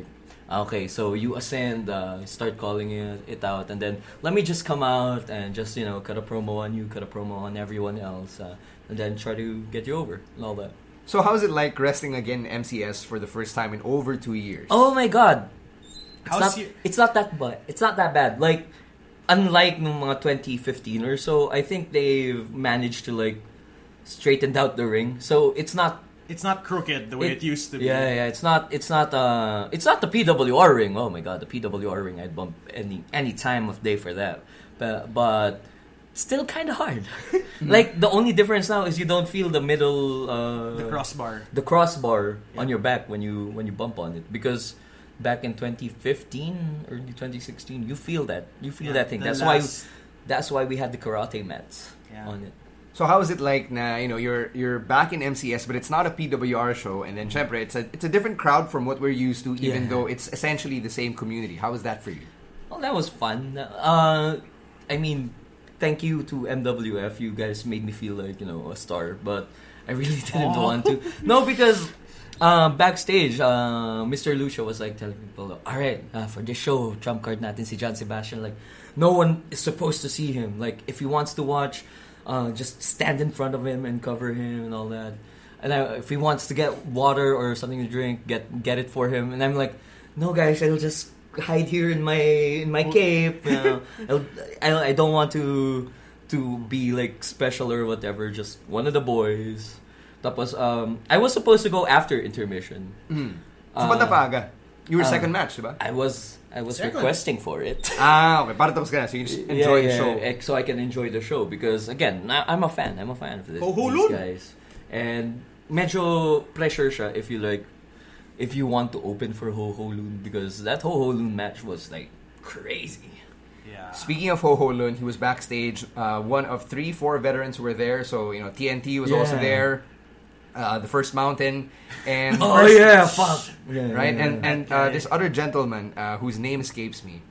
Okay, so you ascend, uh, start calling it, it out, and then let me just come out and just, you know, cut a promo on you, cut a promo on everyone else, uh, and then try to get you over and all that. So how's it like wrestling again in M C S for the first time in over two years? Oh my god! It's How's not, your- it's not that bad. It's not that bad. Like, unlike nung mga twenty fifteen or so, I think they've managed to, like, straighten out the ring. So it's not It's not crooked the way it, used to be. Yeah, yeah, it's not it's not uh it's not the P W R ring. Oh my god, the P W R ring, I'd bump any any time of day for that. But but still kind of hard. Like, the only difference now is you don't feel the middle uh The crossbar. the crossbar on your back when you when you bump on it, because back in twenty fifteen, early twenty sixteen, you feel that. You feel Yeah, that thing. the That's last- why that's why we had the karate mats Yeah. on it. So how is it like na, you know, you're you're back in M C S, but it's not a P W R show, and then syempre, it's a it's a different crowd from what we're used to, even Yeah. though it's essentially the same community. How was that for you? Well, that was fun. Uh, I mean, thank you to M W F. You guys made me feel like, you know, a star, but I really didn't want to. No, because uh, backstage, uh, Mister Lucia was like telling people, all right, uh, for this show, trump card natin si John Sebastian. Like, no one is supposed to see him. Like, if he wants to watch, uh, just stand in front of him and cover him and all that. And I, if he wants to get water or something to drink, get get it for him. And I'm like, no, guys, I'll just hide here in my in my cape. You know? I'll, I I don't want to to be like special or whatever. Just one of the boys. Tapos um I was supposed to go after intermission. Mm. So, Uh, ba't napaga? You were uh, second match, diba? I was I was Second. requesting for it. Ah, okay. Para tapos ka na, so you just enjoy the Yeah, yeah, show. eh, so I can enjoy the show because again, I, I'm a fan. I'm a fan of this, Ho, ho, these lun. guys. And medyo pressure siya if you like if you want to open for Ho Ho Loon, because that Ho Ho Loon match was like crazy. Yeah. Speaking of Ho Ho Lun, he was backstage. Uh, one of three, four veterans who were there. So, you know, T N T was also Yeah. there. Uh, the First Mountain. And Oh yeah, fuck. Yeah, right? yeah, And yeah. and uh, this other gentleman uh, whose name escapes me.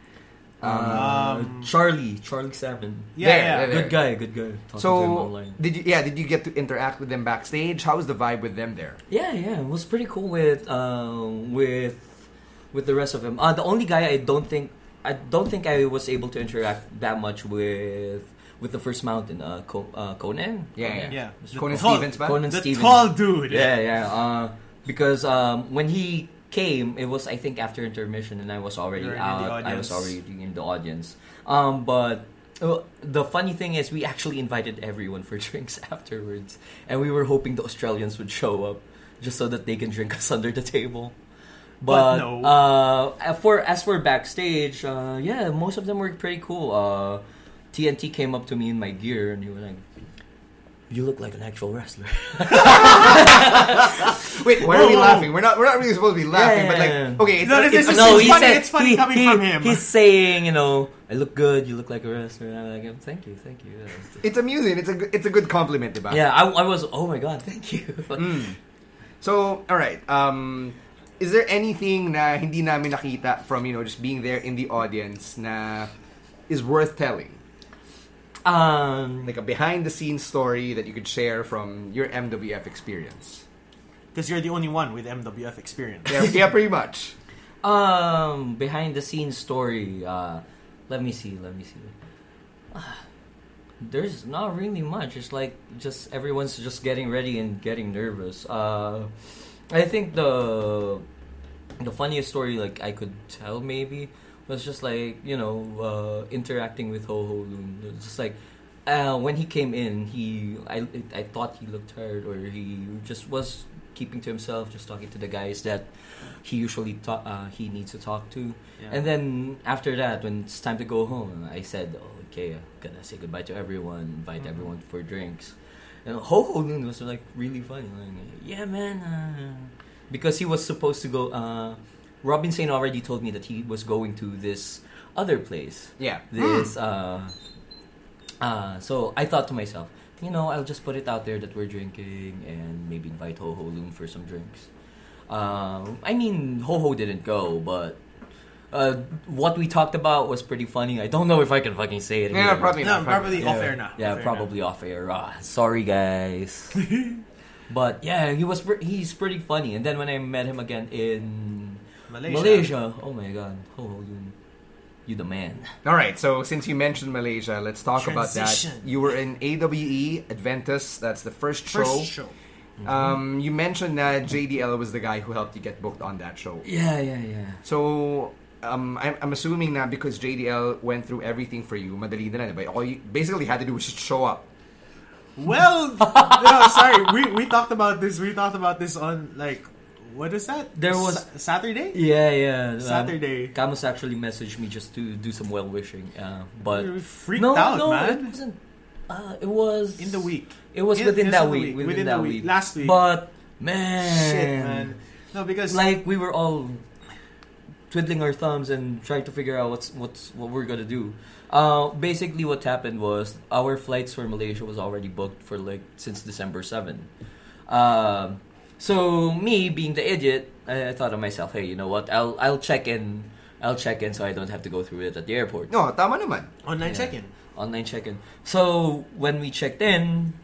Uh, Um, Charlie, Charlie Seven. Yeah, There, yeah. there, there. Good guy, good guy. Talking to him So, online. did you? Yeah, did you get to interact with them backstage? How was the vibe with them there? Yeah, yeah, it was pretty cool with uh, with with the rest of them. Uh, the only guy I don't think I don't think I was able to interact that much with with the First Mountain, uh, Co- uh Conan. Yeah, Yeah. Conan The tall- Stevens, ba? Conan The Stevens. tall dude. Yeah, yeah. Uh, because um, when he came, it was I think after intermission, and I was already You're in the out. I was audience. already in the audience. Um, but uh, the funny thing is, we actually invited everyone for drinks afterwards, and we were hoping the Australians would show up just so that they can drink us under the table. But But, no. uh, for as for backstage, uh, yeah, most of them were pretty cool. Uh, T N T came up to me in my gear and he was like, "You look like an actual wrestler." Wait, why Whoa, are we whoa. laughing? We're not. We're not really supposed to be laughing, Yeah, but like, yeah, yeah. okay, it's, No, it's, this it's- is- no, it's he funny- said it's funny he- coming he- from him. He's saying, you know, I look good. You look like a wrestler. And I'm like, thank you, thank you. it's amusing. It's a good- it's a good compliment, diba? Yeah, I, I was. Oh my god, thank you. So, all right. Um, is there anything na hindi namin nakita from, you know, just being there in the audience na is worth telling? Um, Like a behind-the-scenes story that you could share from your M W F experience. Because you're the only one with M W F experience. Yeah, yeah, pretty much. um, behind the scenes story. Uh, let me see. Let me see. Ah, there's not really much. It's like just everyone's just getting ready and getting nervous. Uh, I think the the funniest story like I could tell maybe was just like, you know, uh, interacting with Ho Ho Loon. It's just like uh, when he came in, he I I thought he looked tired or he just was keeping to himself, just talking to the guys that he usually talk, uh, he needs to talk to. Yeah. And then after that, when it's time to go home, I said, oh, "Okay, I'm gonna say goodbye to everyone, invite Mm-hmm. everyone for drinks." And Ho Ho Loon was like really funny. Like, yeah, man, uh, because he was supposed to go. Uh, Robin Sane already told me that he was going to this other place. Yeah. This. Uh, uh, so I thought to myself, you know, I'll just put it out there that we're drinking and maybe invite Ho Ho Loon for some drinks. Um, I mean, Ho Ho didn't go, but uh, what we talked about was pretty funny. I don't know if I can fucking say it. Yeah, here. probably No, not. probably Yeah. off air na. Yeah, Off air probably off air. Ah, sorry, guys. But yeah, he was pre- he's pretty funny. And then when I met him again in Malaysia. Malaysia. Oh my God. Oh, you, you the man. All right, so since you mentioned Malaysia, let's talk Transition. about that. You were in A W E Adventus. That's the first show. First show. Um, you mentioned that J D L was the guy who helped you get booked on that show. Yeah, yeah, yeah. So, um, I'm, I'm assuming that because J D L went through everything for you, madali na lang, diba? All you basically had to do was just show up. Well, no, sorry. We we talked about this. We talked about this on like, what is that? There was- Sa- Saturday. Yeah, yeah. Um, Saturday. Camus actually messaged me just to do some well wishing. Uh, but We freaked no, out, no, man. it wasn't. Uh, it was In the week. It was In- within it's that in the week. week, Within, within that the week. week. Last week. But man, Shit, man. No, because like we were all twiddling our thumbs and trying to figure out what's what's what we're gonna do. Uh, basically, what happened was our flights for Malaysia was already booked for like since December seventh. Um, so me being the idiot, I, I thought to myself, hey, you know what? I'll I'll check in. I'll check in so I don't have to go through it at the airport. No, tama naman. online Yeah. check-in. Online check-in. So when we checked in,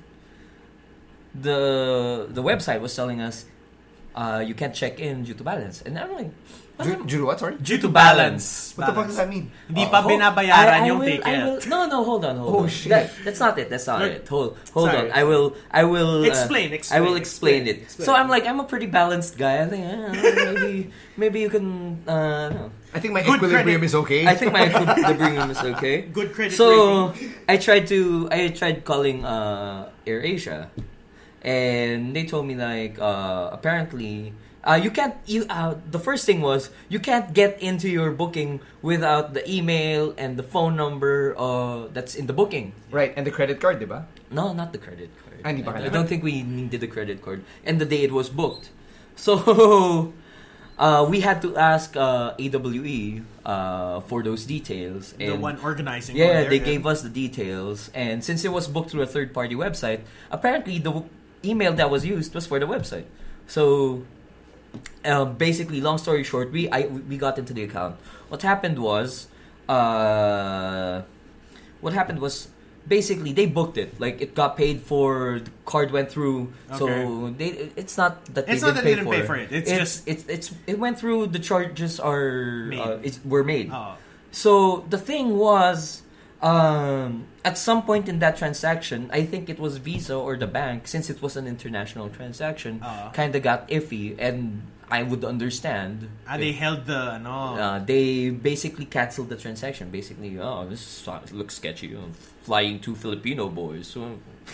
the the website was telling us uh, you can't check in due to balance, and I'm like, Ju- Ju- what? Sorry? Due to balance. What the fuck does that mean? Hindi pa Hold- binabayaran I- I yung will- ticket. I will- no, no, hold on, hold Oh, on. shit. That, that's not it. That's not Look, it. Hold, hold sorry. on. I will, I will uh, Explain, I explain, will explain, explain, it. explain. So I'm like, I'm a pretty balanced guy. I think uh, maybe, maybe you can. Uh, no. I think my Good equilibrium credit. is okay. I think my equilibrium is okay. Good credit So I tried to I tried calling uh, AirAsia, and they told me like uh, apparently uh, you can't you uh, the first thing was you can't get into your booking without the email and the phone number uh, that's in the booking. Right, and the credit card, diba? No, not the credit card. Ah, hindi pa I, I kailangan. don't think we needed the credit card. And the day it was booked. So, uh, we had to ask uh, A W E uh, for those details. The And one organizing. yeah, over there, they yeah. gave us the details. And since it was booked through a third-party website, apparently the w- email that was used was for the website. So, um, basically, long story short, we I, we got into the account. What happened was, uh, what happened was, basically they booked it. Like it got paid for. The card went through. So Okay. they. It's not that they It's not didn't that pay they didn't for pay it. for it. It's it's, just- it's it's it went through. The charges are Made. uh, it's, were made. Oh. So the thing was, um, at some point in that transaction, I think it was Visa or the bank, since it was an international transaction, Uh. kind of got iffy, and I would understand. Ah, they held the no. Uh, they basically canceled the transaction. Basically, oh, this so- looks sketchy. Oh, flying two Filipino boys. So,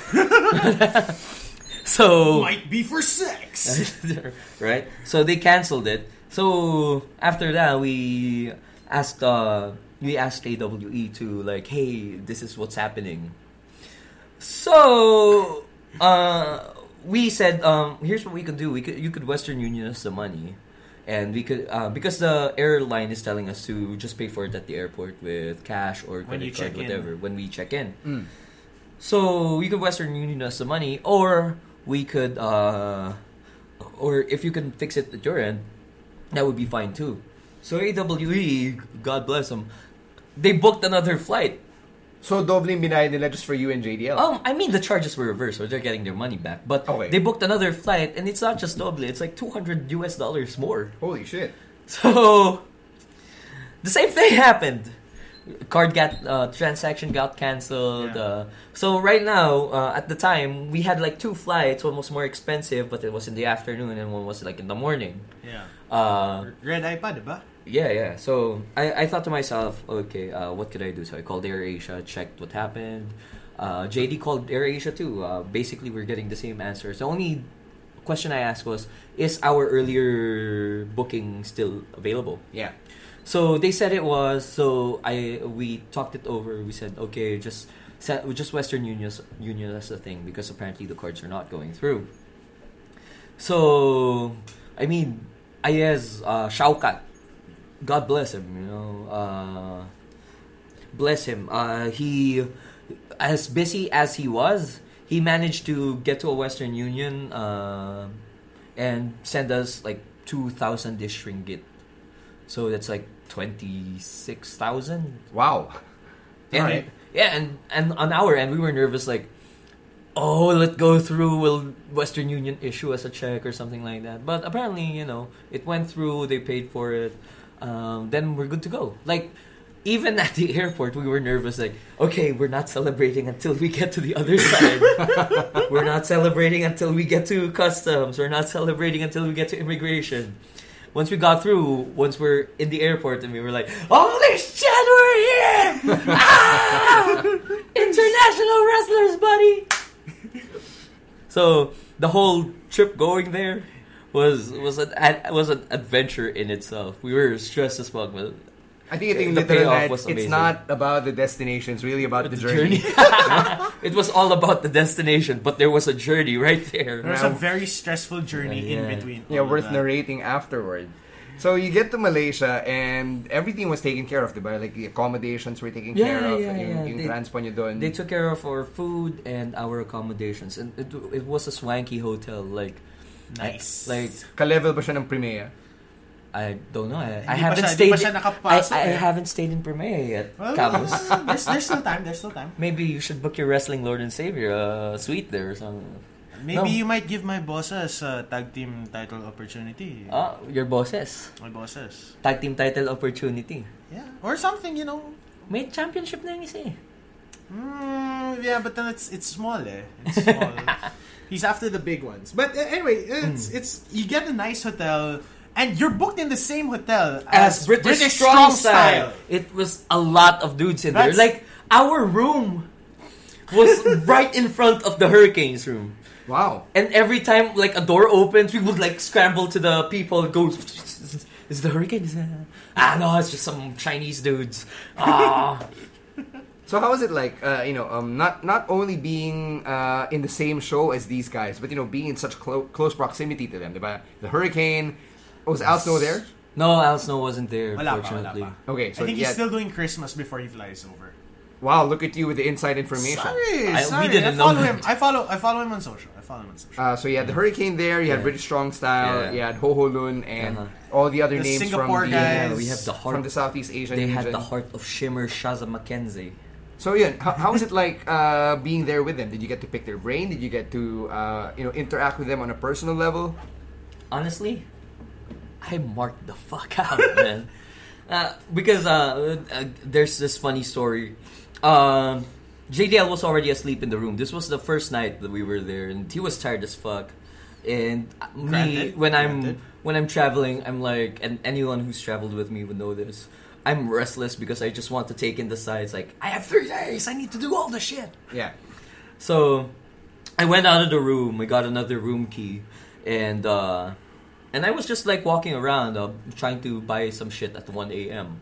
so Might be for sex. right? So they canceled it. So after that, we asked uh, we asked A W E to like, hey, this is what's happening. So uh, we said, um, here's what we could do. We could you could Western Union us the money, and we could uh, because the airline is telling us to just pay for it at the airport with cash or When you credit card, check in. whatever. When we check in. So we could Western Union us the money, or we could, uh, or if you can fix it at your end, that would be fine too. So A W E, God bless them, they booked another flight. So, doble yung binayad nila just for you and J D L. Um, I mean the charges were reversed, so they're getting their money back. But Okay. they booked another flight, and it's not just doble; it's like two hundred U S dollars more. Holy shit. So the same thing happened. Card got uh, transaction got canceled. Yeah. Uh, so right now, uh, at the time, we had like two flights. One was more expensive, but it was in the afternoon, and one was like in the morning. Yeah. Uh, Red eye pa, diba? yeah, yeah. So I, I thought to myself, okay, uh, what could I do? So I called AirAsia, checked what happened. Uh, J D called AirAsia too. Uh, basically, we're getting the same answers. The only question I asked was, is our earlier booking still available? Yeah. So they said it was. So I we talked it over. We said, okay, just set, just Western Union Union as the thing, because apparently the cards are not going through. So I mean, Ayez uh, Shaukat, God bless him. You know, uh, bless him. Uh, he, as busy as he was, he managed to get to a Western Union uh, and send us like two thousand ish ringgit. So that's like twenty six thousand. Wow. And Alright. yeah, and and on our end we were nervous, like oh, let's go through. Will Western Union issue us a check or something like that? But apparently, you know, it went through. They paid for it. Um, then we're good to go. Like, even at the airport, we were nervous. Like, okay, we're not celebrating until we get to the other side. We're not celebrating until we get to customs. We're not celebrating until we get to immigration. Once we got through, once we're in the airport, and we were like, holy shit, we're here! Ah! International wrestlers, buddy! So, the whole trip going there was was an was an adventure in itself. We were stressed as fuck, but I think I think the literally payoff that was it's amazing. not about the destination, it's really about the, journey. It was all about the destination, but there was a journey right there. There was a very stressful journey Yeah, yeah. in between. Yeah, all of worth that. narrating afterward. So you get to Malaysia and everything was taken care of, diba? Like the accommodations were taken Yeah, care of, yeah, yung, yeah. yung They- transpo nyo dun. They took care of our food and our accommodations, and it, it was a swanky hotel. Like, Nice. like Ka-level ba siya ng Primea? I don't know. I, I Hindi pa haven't siya- stayed. hindi pa siya I, nakapasok I eh. haven't stayed in Primera yet, Well, Cabos. there's, there's still time. There's still time. Maybe you should book your wrestling Lord and Savior uh, suite there or something. Maybe No. you might give my bosses a tag team title opportunity. Ah, your bosses. My bosses. Tag team title opportunity. Yeah. Or something, you know. May championship na yung isa eh. Mm, yeah, but then it's it's small, eh. It's small. He's after the big ones. But uh, anyway, it's Hmm. it's you get a nice hotel, and you're booked in the same hotel As as, British, Strong Style. It was a lot of dudes in That's- there. Like, our room was right in front of the Hurricanes room. Wow. And every time, like, a door opens, we would, like, scramble to the people and go, is the Hurricane? Is it? Ah, no, it's just some Chinese dudes. Ah. So how was it like, uh, you know, um, not not only being uh, in the same show as these guys, but, you know, being in such clo- close proximity to them, diba? The Hurricane, was Al Snow there? No, Al Snow wasn't there, Wala pa, wala fortunately. pa. Okay, so I think yeah. he's still doing Christmas before he flies over. Wow, look at you with the inside information. Sorry, I- we sorry. didn't I know follow that. him. I follow. I follow him on social. I follow him on social. Uh, so you had the Hurricane there, you had Yeah. British Strong Style, Yeah. you had Ho Ho Lun, and Uh-huh. all the other The names Singapore from the, guys. Yeah, we have the heart. from the Southeast Asian They region. had the heart of Shimmer, Shaza Mackenzie. So yeah, how, how was it like uh, being there with them? Did you get to pick their brain? Did you get to uh, you know interact with them on a personal level? Honestly, I marked the fuck out, man. Uh, because uh, uh, there's this funny story. Um, J D L was already asleep in the room. This was the first night that we were there, and he was tired as fuck. And me, Granted, when I'm granted. when I'm traveling, I'm like, and anyone who's traveled with me would know this. I'm restless because I just want to take in the sights. Like, I have three days. I need to do all the shit. Yeah. So I went out of the room. I got another room key, and uh, and I was just like walking around, uh, trying to buy some shit at one a.m.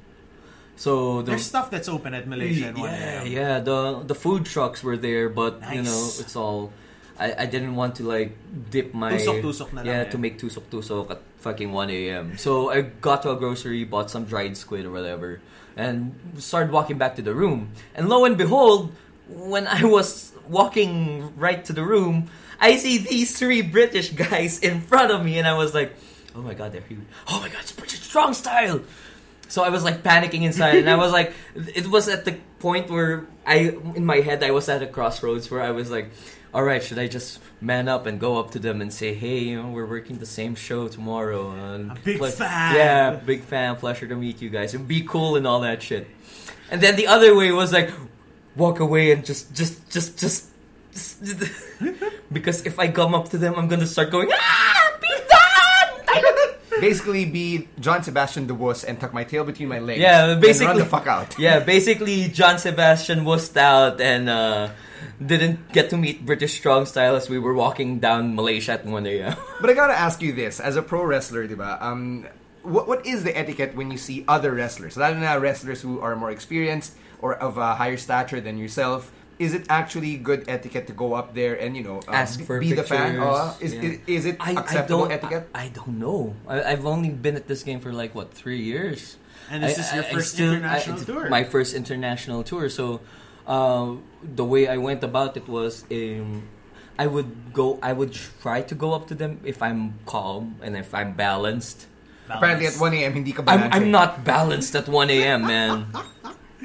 So the, There's stuff that's open at Malaysia. at one yeah, a.m. yeah. The the food trucks were there, but you know, Nice. it's all. I, I didn't want to like dip my Tusok-tusok na lang, yeah eh. to make tusok tusok at fucking one a.m. So I got to a grocery, bought some dried squid or whatever, and started walking back to the room. And lo and behold, when I was walking right to the room, I see these three British guys in front of me, and I was like, "Oh my god, they're huge! Oh my god, it's British Strong Style!" So I was like panicking inside, and I was like, it was at the point where I, in my head, I was at a crossroads where I was like, all right, should I just man up and go up to them and say, hey, you know, we're working the same show tomorrow. And A big fan. Yeah, big fan. Pleasure to meet you guys. And be cool and all that shit. And then the other way was like, walk away and just, just, just, just, just because if I come up to them, I'm gonna start going, ah, be done! Basically, be John Sebastian the Wuss and tuck my tail between my legs. Yeah, basically. and run the fuck out. Yeah, basically, John Sebastian was out and uh, didn't get to meet British Strong Style as we were walking down Malaysia at one a.m. But I gotta ask you this, as a pro wrestler, diba? Um, what what is the etiquette when you see other wrestlers, lalo na wrestlers who are more experienced or of a higher stature than yourself? Is it actually good etiquette to go up there and you know uh, Ask be- for be the fan? pictures, Uh, is, yeah. is is it I, I acceptable don't, etiquette? I, I don't know. I, I've only been at this game for like, what, three years? And this I- is your I- I first still- international I- tour. My first international tour. So uh, the way I went about it was um, I would go. I would try to go up to them if I'm calm and if I'm balanced. Apparently at one a.m. hindi ka I'm, balanse. I'm not balanced at one a.m., man.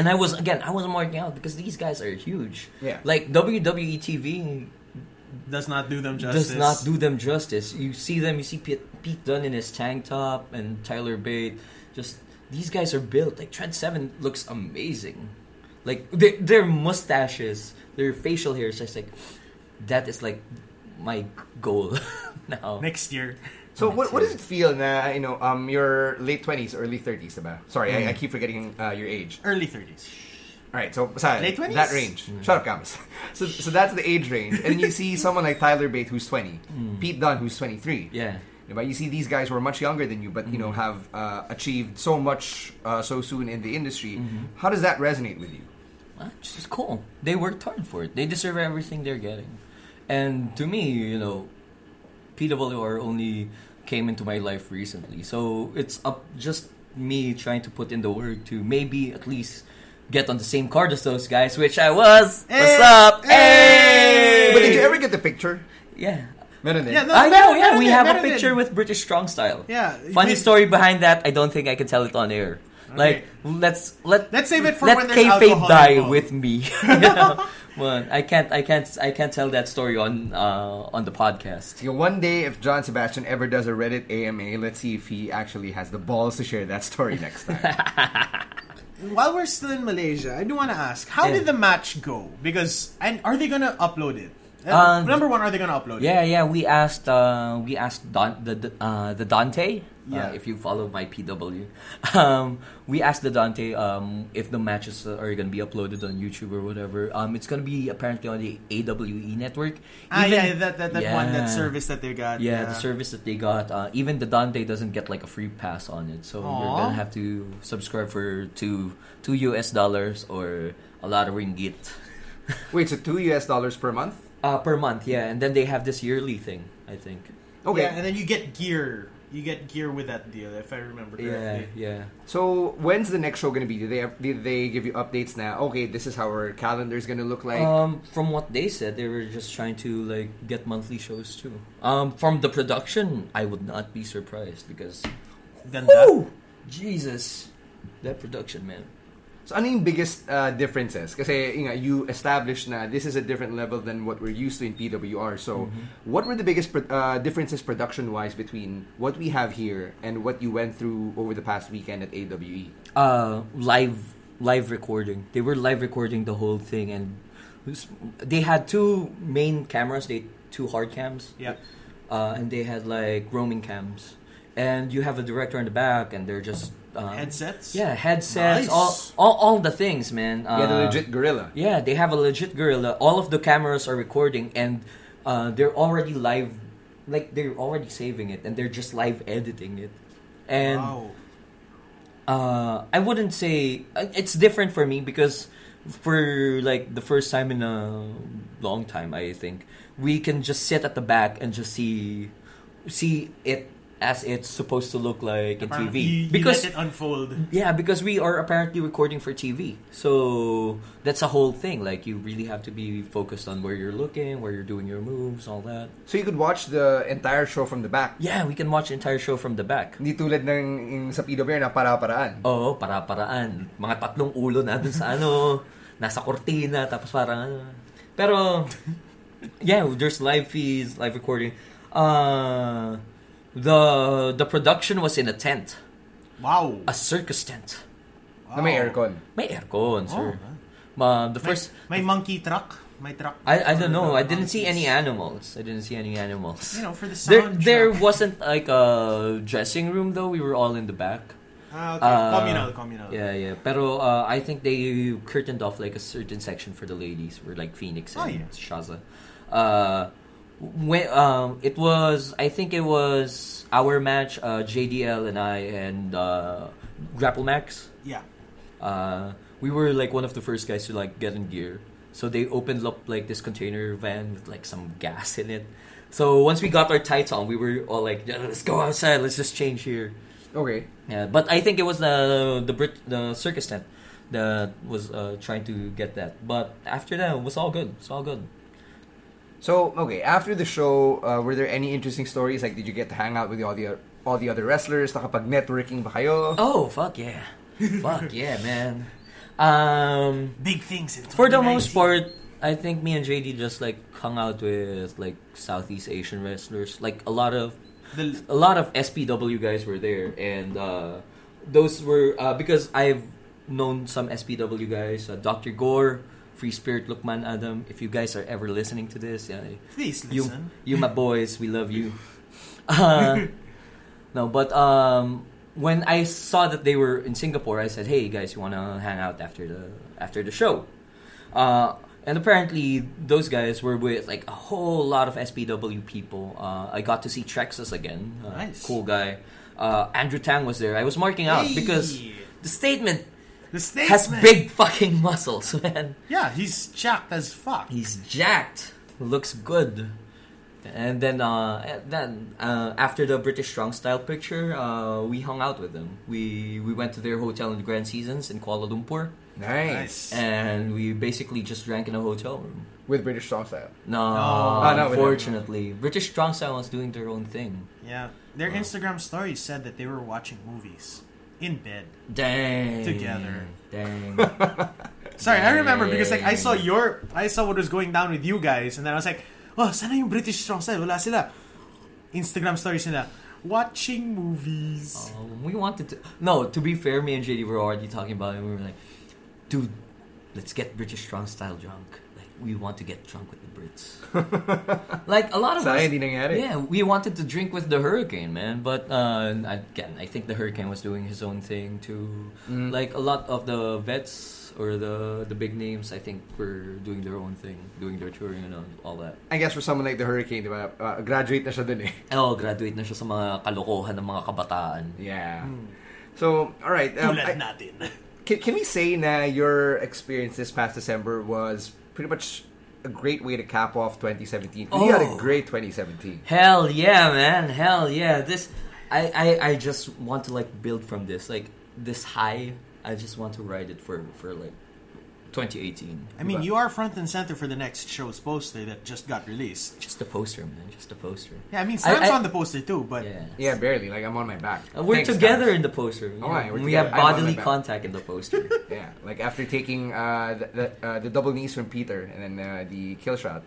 And I was, again, I wasn't marking out because these guys are huge. Yeah. Like, W W E T V Does not do them justice. does not do them justice. You see them, you see Pete, Pete Dunne in his tank top and Tyler Bate. Just, these guys are built. Like, Trent Seven looks amazing. Like, their, their mustaches, their facial hair is just like, that is like my goal now. Next year. So what, what does it feel na, you know, um, your late twenties, early thirties, diba? Sorry, Mm. I, I keep forgetting uh, your age. Early thirties. All right, so sa, Late twenties? that range. Mm. Shut up, Camus. So, so that's the age range. And you see someone like Tyler Bate who's twenty, Pete Dunne who's twenty-three. Yeah. Diba? You see these guys who are much younger than you, but you know have uh, achieved so much uh, so soon in the industry. How does that resonate with you? Uh, It's just cool. They worked hard for it. They deserve everything they're getting. And to me, you know, P W R only came into my life recently. So it's up just me trying to put in the work to maybe at least get on the same card as those guys, which I was. Hey! What's up? Hey! But did you ever get the picture? Yeah. Meron din. Yeah, no, I know, meron- yeah. meron We din, have a meron din. picture with British Strong Style. Yeah. Funny We- story behind that. I don't think I can tell it on air. Like, let's let Let's save it for let when there's kayfabe alcohol die involved. with me. You know? Well, I can't, I can't, I can't tell that story on uh, on the podcast. So one day, if John Sebastian ever does a Reddit A M A, let's see if he actually has the balls to share that story next time. While we're still in Malaysia, I do want to ask, how Yeah. did the match go? Because, and are they gonna upload it? Uh, Um, number one, are they gonna upload it? Yeah, yeah. We asked, uh, we asked Don, the the, uh, the Dante. Yeah. Uh, if you follow my P W, um, we asked the Dante um, if the matches are going to be uploaded on YouTube or whatever. Um, it's going to be apparently on the A W E network. Ah, Even- yeah, that, that, that one, that Yeah. service that they got. Yeah, the service that they got. Uh, even the Dante doesn't get like a free pass on it, so you're Aw. gonna have to subscribe for two two U S dollars or a lot of ringgit Wait, so two U S dollars per month? uh, per month. Yeah, and then they have this yearly thing, I think. Okay. Yeah, and then you get gear. You get gear with that deal, if I remember Yeah, correctly. yeah. So when's the next show gonna be? Did they have, did they give you updates now? Okay, this is how our calendar is gonna look like. Um, from what they said, they were just trying to like get monthly shows too. Um, from the production, I would not be surprised because, Ganda. woo, Jesus, that production, man. So ano yung biggest uh, differences? Kasi yun nga, you established na this is a different level than what we're used to in P W R. So what were the biggest pro- uh, differences production-wise between what we have here and what you went through over the past weekend at A W E? Uh, live live recording. They were live recording the whole thing, and they had two main cameras. They two hard cams. Yeah. Uh, and they had like roaming cams, and you have a director in the back, and they're just um, Headsets? Yeah, headsets. Nice. All, all all the things, man. Uh, You had a legit gorilla. Yeah, they have a legit gorilla. All of the cameras are recording, and uh, they're already live. Like they're already saving it, and they're just live editing it. And Wow. uh, I wouldn't say uh, it's different for me because for like the first time in a long time, I think we can just sit at the back and just see see it as it's supposed to look like in T Parang V. You, you because let it unfold. yeah, because we are apparently recording for T V. So that's a whole thing. Like you really have to be focused on where you're looking, where you're doing your moves, all that. So you could watch the entire show from the back. Yeah, we can watch the entire show from the back. Hindi tulad ng yung sa P W R na para-paraan. Oo, para-paraan. Mga tatlong ulo na dun sa ano, nasa kortina, tapos parang ano. Pero, yeah, there's live feeds, live recording. Uh, the the production was in a tent. Wow. A circus tent. Na may aircon. May aircon, sir. Oh, Uh, the May, first... may monkey truck. May truck. I, I don't know. for I the didn't see any monkeys. animals. I didn't see any animals. You know, for the There, sound there truck. wasn't like a dressing room though. We were all in the back. Ah, okay. Uh, communal, communal. Yeah, yeah. Pero uh, I think they curtained off like a certain section for the ladies, where like Phoenix and Oh, yeah. Shaza. Uh, when, um, it was, I think it was our match, uh, J D L and I and uh, Grapple Max. Yeah. Uh, we were like one of the first guys to like get in gear. So they opened up like this container van with like some gas in it. So once we got our tights on, we were all like, yeah, let's go outside. Let's just change here. Okay. Yeah, but I think it was the the Brit the circus tent that was uh, trying to get that. But after that, it was all good. It's all good. So, okay, after the show, uh, were there any interesting stories? Like, did you get to hang out with all the all the other wrestlers? Nakapag-networking ba kayo? Oh fuck yeah, fuck yeah, man. Um, Big things in for the most twenty nineteen. part, I think me and J D just like hung out with like Southeast Asian wrestlers. Like a lot of The- a lot of S P W guys were there, and uh, those were uh, because I've known some S P W guys, uh, Doctor Gore, Free Spirit Lukman Adam. If you guys are ever listening to this, yeah, Please you, listen. you my boys, we love you. Uh, no, but um, when I saw that they were in Singapore, I said, "Hey guys, you wanna hang out after the after the show?" Uh, and apparently, those guys were with like a whole lot of S P W people. Uh, I got to see Trexas again. Uh, Nice. Cool guy. Uh, Andrew Tang was there. I was marking out Hey. because the statement The statement. has big fucking muscles, man. Yeah, he's jacked as fuck. He's jacked. Looks good. And then, uh, and then uh, after the British Strong Style picture, uh, we hung out with them. We we went to their hotel in the Grand Seasons in Kuala Lumpur, Nice. and we basically just drank in a hotel room. With British Strong Style. No, Ah, no, with them. unfortunately, British Strong Style was doing their own thing. Yeah, their Instagram story said that they were watching movies in bed. Dang. Together. Dang. Sorry, I remember because like I saw your, I saw what was going down with you guys, and then I was like, oh, sana yung British Strong Style? Wala sila. Instagram stories nila. Watching movies. Um, we wanted to. No, to be fair, me and J D were already talking about it. And we were like, dude, let's get British Strong Style drunk. Like, we want to get drunk with the Brits. Like, a lot of Sayang us. hindi nangyari. Yeah, we wanted to drink with the Hurricane, man. But, uh, again, I think the Hurricane was doing his own thing, too. Mm. Like, a lot of the vets or the the big names, I think, were doing their own thing. Doing their touring and all that. I guess for someone like the Hurricane, di ba, uh, graduate na siya dun eh. Oh, graduate na siya sa mga kalokohan ng mga kabataan. Yeah. So, alright. Um, Tulad I- natin. Can, can we say na your experience this past December was pretty much a great way to cap off twenty seventeen? You had a Oh. great twenty seventeen. Hell yeah, man. Hell yeah. This I, I, I just want to like build from this. Like this high, I just want to ride it for, for like twenty eighteen. I mean, you are front and center for the next show's poster that just got released. Just a poster, man. Just a poster. Yeah, I mean, Sam's I- I- on the poster too, but Yeah. Yeah, barely. Like, I'm on my back. Uh, we're Thanks, together guys. in the poster. Oh, yeah, we're we together. have I'm on bodily my back. contact in the poster. Yeah, like after taking uh, the the, uh, the double knees from Peter and then uh, the kill shot.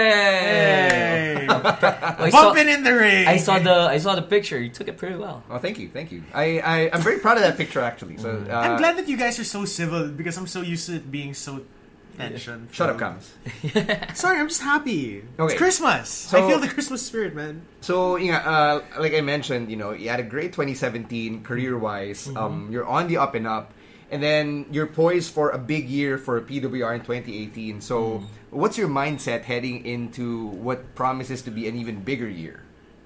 Yay! hey, I saw, bumping in the ring. I saw the I saw the picture. You took it pretty well. Oh, thank you, thank you. I, I I'm very proud of that picture actually. So uh, I'm glad that you guys are so civil because I'm so used to it being so tension. Shut up, Kams. Sorry, I'm just happy. Okay. It's Christmas. So- I feel the Christmas spirit, man. So yeah, uh, like I mentioned, you know, you had a great twenty seventeen career-wise. Mm-hmm. Um, you're on the up and up, and then you're poised for a big year for P W R in twenty eighteen. So, Mm-hmm. what's your mindset heading into what promises to be an even bigger year?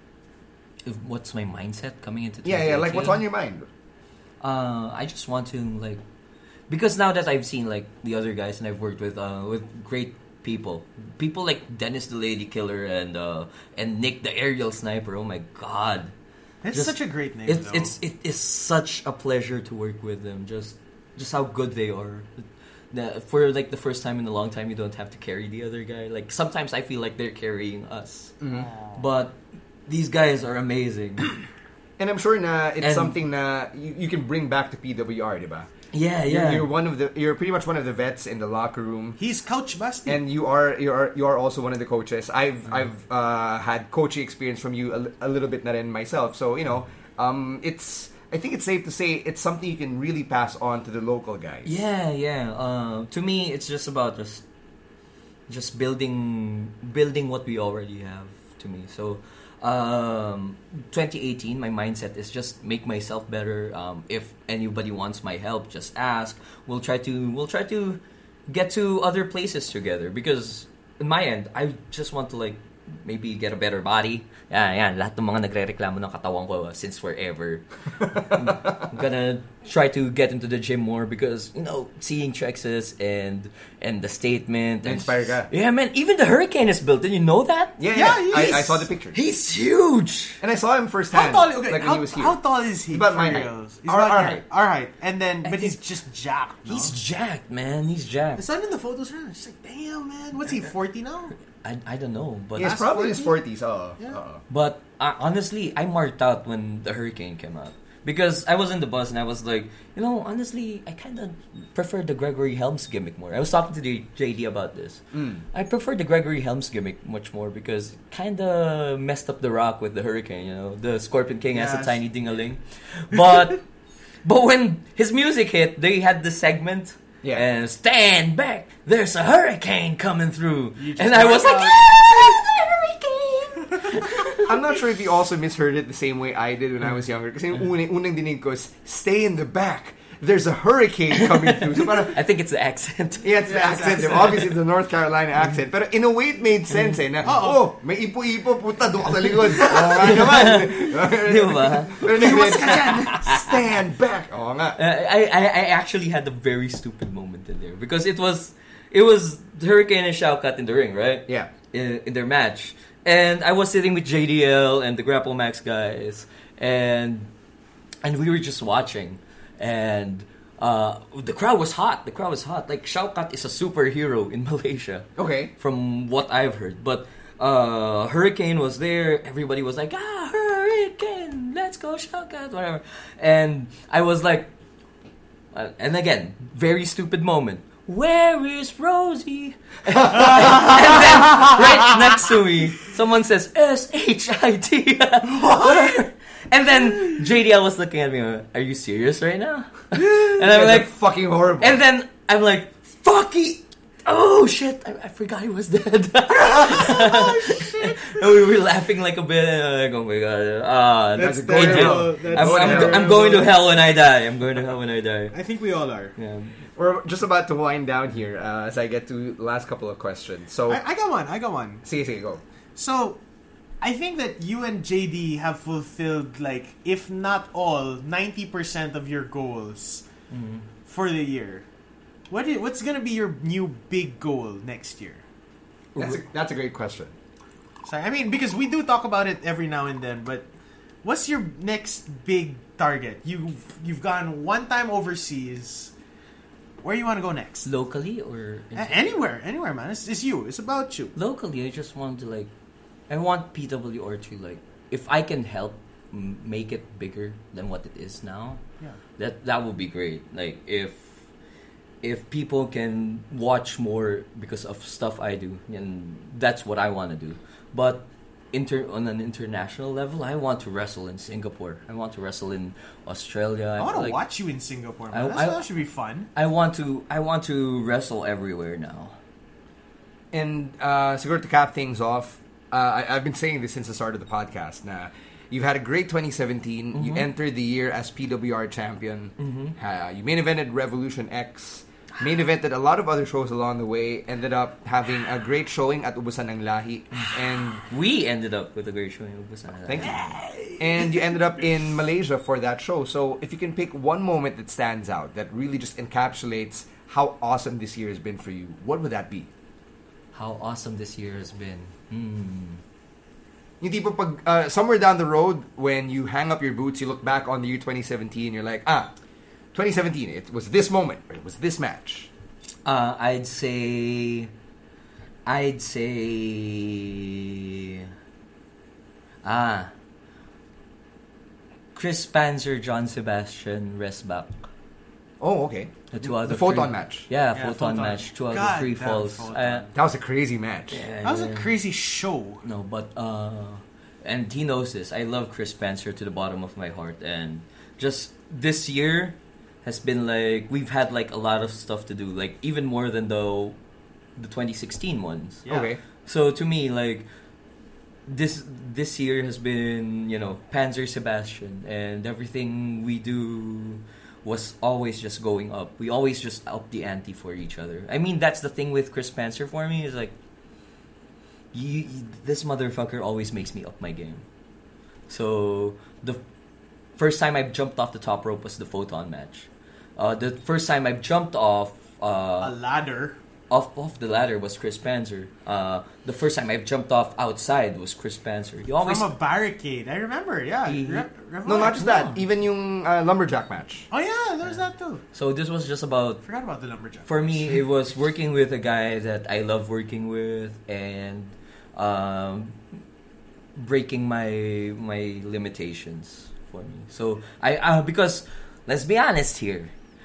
If- What's my mindset coming into Yeah, yeah. Like, what's on your mind? Uh, I just want to like, because now that I've seen like the other guys and I've worked with uh with great people, people like Dennis the Lady Killer and uh and Nick the Aerial Sniper. Oh my god, It's Just- such a great name, it's though. it's it is such a pleasure to work with them. Just just how good they are. The- For like the first time in a long time, you don't have to carry the other guy. Like sometimes I feel like they're carrying us, but these guys are amazing. And I'm sure na it's And- something na you, you can bring back to P W R, diba? Yeah, You're, yeah. you're one of the. You're pretty much one of the vets in the locker room. He's couch busting. And you are you are you are also one of the coaches. I've Mm-hmm. I've uh, had coaching experience from you a, li- a little bit na rin myself. So you know, um, it's I think it's safe to say it's something you can really pass on to the local guys. Yeah, yeah. Uh, to me, it's just about just just building building what we already have. To me, so um, twenty eighteen, my mindset is just make myself better. Um, if anybody wants my help, just ask. We'll try to we'll try to get to other places together because in my end, I just want to like maybe get a better body. Yeah, yeah. Lahat ng mga nagre-reklamo ng katawan ko uh, since forever. I'm gonna try to get into the gym more because you know seeing Trexas and and the statement and, Inspire ka. yeah, man. Even the Hurricane is built. Did you know that? yeah, Yeah, yeah. he is. I, I saw the picture, He's huge. and I saw him how firsthand. tall? Okay, like how, when he was here. how tall is he? About for my height. reals? He's Our- about our your height. height. All right, and then but think- he's just jacked. No? He's jacked, man. He's I jacked. saw him in the photos. Right? It's like, damn, man. What's he? Forty now? I, I don't know, but He's Last probably in his forty? forties. Oh, Yeah. uh-oh. but uh, honestly, I marked out when the Hurricane came out Because I was in the bus and I was like, you know, honestly, I kind of prefer the Gregory Helms gimmick more. I was talking to the J D about this. Mm. I prefer the Gregory Helms gimmick much more because kind of messed up The Rock with the Hurricane, you know. The Scorpion King has Yes. a tiny ding-a-ling. But, but when his music hit, they had the segment. Yeah. And stand back, there's a hurricane coming through. You just And I was walk like, out. ah, there's a hurricane! I'm not sure if you also misheard it the same way I did when I was younger. Kasi yung unang, unang dinig ko is, stay in the back. There's a hurricane coming through. So parang, I think it's the accent. yeah, it's the Yeah, it's accent. accent. Obviously, it's the North Carolina accent. But in a way, it made sense eh. Na, oh, may ipo-ipo, puta, doon ka sa likod. Oo nga naman. Di ba? Pero nag- stand back. Oo nga. Uh, I, I I actually had a very stupid moment in there because it was it was Hurricane and Shao Kahn in the ring, right? Yeah. In, in their match, and I was sitting with J D L and the Grapple Max guys, and and we were just watching, and uh, the crowd was hot. The crowd was hot. Like Shao Kahn is a superhero in Malaysia. Okay. From what I've heard, but uh, Hurricane was there. Everybody was like, ah, Hurricane, let's go, Shao Kahn, whatever. And I was like, uh, and again, very stupid moment. Where is Rosie? and then right next to me, someone says S H I T. And then J D L was looking at me. Are you serious right now? And I'm like, fucking horrible. and then I'm like, fuck it. Oh shit! I, I forgot he was dead. Oh shit! And we were laughing like a bit. And like, oh my god! Ah, That's that's going to hell. terrible. That's I'm, I'm, terrible. I'm going to hell when I die. I'm going to hell when I die. I think we all are. Yeah. We're just about to wind down here uh, as I get to the last couple of questions. So, I, I got one. I got one. sige, sige, go. So, I think that you and J D have fulfilled, like, if not all, ninety percent of your goals for the year. What is, what's gonna be your new big goal next year? That's a, that's a great question. Sorry, I mean, because we do talk about it every now and then, but what's your next big target? You, you've gone one time overseas. Where you want to go next? Locally or A- anywhere, anywhere, man. It's, it's you. It's about you. locally, I just want to like, I want P W R to like, if I can help m- make it bigger than what it is now, Yeah. that that would be great. Like if if people can watch more because of stuff I do, and that's what I want to do. But inter on an international level, I want to wrestle in Singapore. I want to wrestle in Australia. I want to like, watch you in Singapore, man. I- That's, I- that should be fun. I want to. I want to wrestle everywhere now. And uh, siguro to cap things off, uh, I, I've been saying this since the start of the podcast. Na you've had a great twenty seventeen. You entered the year as P W R champion. Uh, you main evented Revolution X. Main evented a lot of other shows along the way. Ended up having a great showing at Ubusan ng Lahi. And We ended up with a great show in Ubusan. thank you. And you ended up in Malaysia for that show. So if you can pick one moment that stands out, that really just encapsulates how awesome this year has been for you, what would that be? How awesome this year has been. Hmm. Yung tipo pag, uh, somewhere down the road, when you hang up your boots, you look back on the year twenty seventeen, you're like, ah, twenty seventeen, it was this moment, or it was this match. Uh, I'd say, I'd say, ah, Chris Panzer, John Sebastian, rest back. Oh, okay. The two out The of photon three. match. Yeah, Yeah, photon, photon. match. Two out God of three damn, falls. photon. Uh, That was a crazy match. yeah, That was a yeah. crazy show. No, but uh, and he knows this. I love Chris Spencer to the bottom of my heart, and just this year has been like we've had like a lot of stuff to do, like even more than the the twenty sixteen ones. Yeah. Okay. So to me, like this this year has been, you know, Panzer Sebastian, and everything we do was always just going up. We always just up the ante for each other. I mean, that's the thing with Chris Panzer for me is like, you, you- this motherfucker always makes me up my game. So the first time I jumped off the top rope was the photon match. Uh, the first time I jumped off. Uh, A ladder. off off the ladder was Chris Panzer. Uh, the first time I jumped off outside was Chris Panzer. You always From a barricade. I remember, yeah. He- Re- No, not just that. No. Even yung uh, lumberjack match. Oh, yeah, there's that too. so this was just about Forgot about the lumberjack. for me. It was working with a guy that I love working with and um, breaking my my limitations for me. So I uh, because let's be honest here.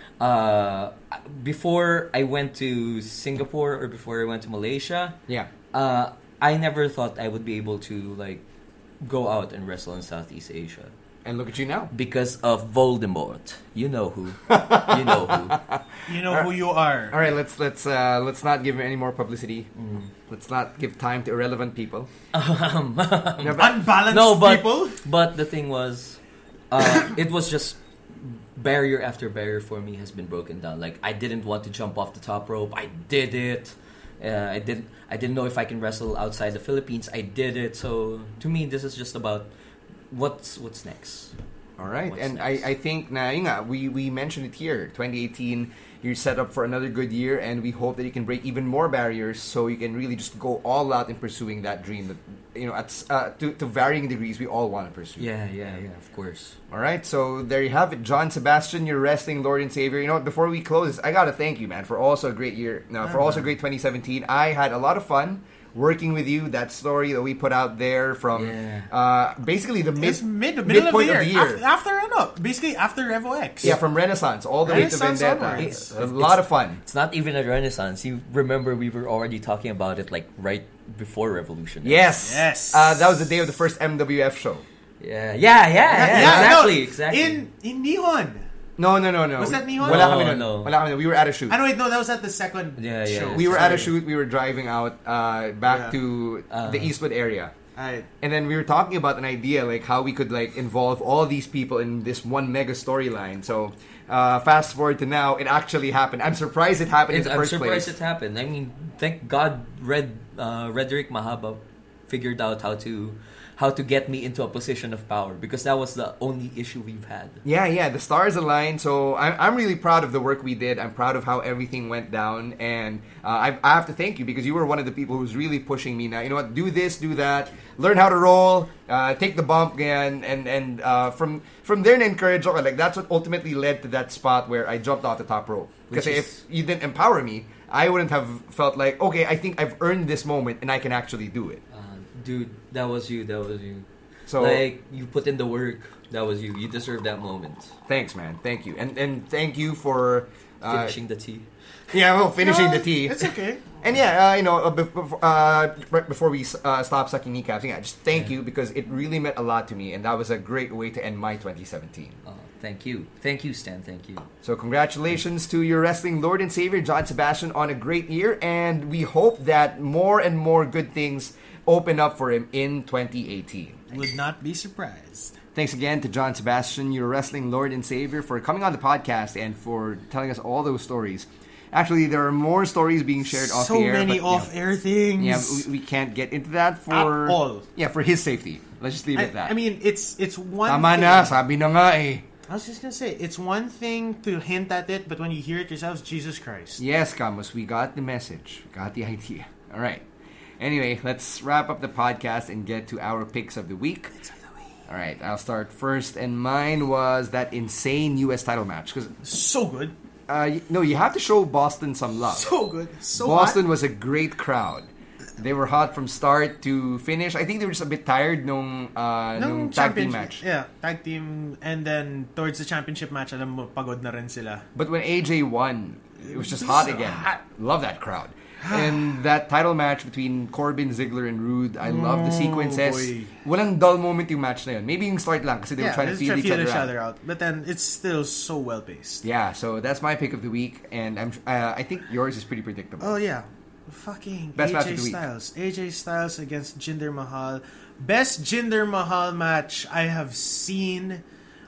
Uh, before I went to Singapore or before I went to Malaysia, Yeah. uh, I never thought I would be able to like go out and wrestle in Southeast Asia And look at you now. because of Voldemort. You know who. You know who. You know who you are. All right, let's let's uh, let's not give him any more publicity. Let's not give time to irrelevant people. No, but- Unbalanced No, but people. but the thing was, uh, it was just barrier after barrier for me has been broken down. Like I didn't want to jump off the top rope. I did it. Uh, I didn't. I didn't know if I can wrestle outside the Philippines. I did it. So to me, this is just about what's what's next. All right, What's and next? I, I think na yun nga, we we mentioned it here. twenty eighteen, you're set up for another good year, and we hope that you can break even more barriers, so you can really just go all out in pursuing that dream that you know at uh, to to varying degrees we all want to pursue. Yeah, yeah, yeah. Of course. All right, so there you have it, John Sebastian, your wrestling Lord and Savior. You know what? Before we close, I gotta thank you, man, for also a great year. No, for also a great twenty seventeen. I had a lot of fun working with you. That story that we put out there from Yeah. uh, basically the mid, It's mid, middle of the midpoint year. of the year. After, after ano, basically after Revo X. Yeah, from Renaissance all the way to Renaissance Vendetta. onwards. It's a lot of fun. It's not even a renaissance. You remember we were already talking about it like right before Revolution. Yes. Yes. Uh, that was the day of the first M W F show. Yeah, yeah, yeah, yeah. Yeah, exactly, no, exactly. In in Nihon. No, no, no, no. Was that Nihon? Wala No, kami nun. no. Wala kami nun. We were at a shoot. I know, wait, no, that was at the second Yeah, yeah. show. We were at a Sorry. shoot. We were driving out uh, back Yeah. to Uh. the Eastwood area. Alright. And then we were talking about an idea, like how we could like involve all these people in this one mega storyline. So, uh, fast forward to now, it actually happened. I'm surprised it happened It's, in the I'm first surprised place. it happened. I mean, thank God, Red uh, Redrick Mahaba figured out how to how to get me into a position of power because that was the only issue we've had. Yeah, yeah, the stars aligned. So I'm, I'm really proud of the work we did. I'm proud of how everything went down, and uh, I, I have to thank you because you were one of the people who's really pushing me. Now, you know what? Do this, do that. Learn how to roll. Uh, take the bump again, and and uh, from from there, encourage. Okay, like that's what ultimately led to that spot where I jumped off the top rope. Because Which if is- you didn't empower me, I wouldn't have felt like, okay, I think I've earned this moment and I can actually do it. Uh, dude, that was you. That was you. So like you put in the work. That was you. You deserve that moment. thanks, man. Thank you, and and thank you for uh, Finishing the tea. Yeah, well, finishing No, the tea. It's okay. And yeah, uh, you know, uh, before, uh, right before we uh, stop sucking kneecaps, yeah, just thank you because it really meant a lot to me, and that was a great way to end my twenty seventeen. Oh, thank you, thank you, Stan. Thank you. So congratulations to your wrestling Lord and Savior, John Sebastian, on a great year, and we hope that more and more good things open up for him in twenty eighteen. Would not be surprised. Thanks again to John Sebastian, your wrestling Lord and Savior, for coming on the podcast and for telling us all those stories. Actually, there are more stories being shared off So the air. many but, yeah. off-air things. Yeah, we, we can't get into that for At all. Yeah, for his safety. Let's just leave it at that. I, I mean, it's it's one Tama thing. na, sabi na nga eh. I was just gonna say, it's one thing to hint at it, but when you hear it yourselves, Jesus Christ. Yes, Camus, we got the message. We got the idea. All right. Anyway, let's wrap up the podcast and get to our picks of the week. All right, I'll start first, and mine was that insane U S title match. Because So good. uh, y- no, you have to show Boston some love. So good. So Boston hot. was a great crowd. They were hot from start to finish. I think they were just a bit tired nung, uh, nung Nung tag team championship- match. Yeah, tag team. And then, towards the championship match, alam mo, pagod na rin sila. But when A J won, it was just It was hot so again. hot. Love that crowd. And that title match between Corbin, Ziggler, and Rude, I love the sequences. boy. Walang dull moment yung match na yun. Maybe yung start lang kasi they were Yeah, trying to let's feel try each, to feel other, out. out. But then, it's still so well-paced. Yeah, so that's my pick of the week, and I'm uh, I think yours is pretty predictable. Oh, yeah. Fucking Best match A J of the week. Styles. A J Styles against Jinder Mahal. Best Jinder Mahal match I have seen.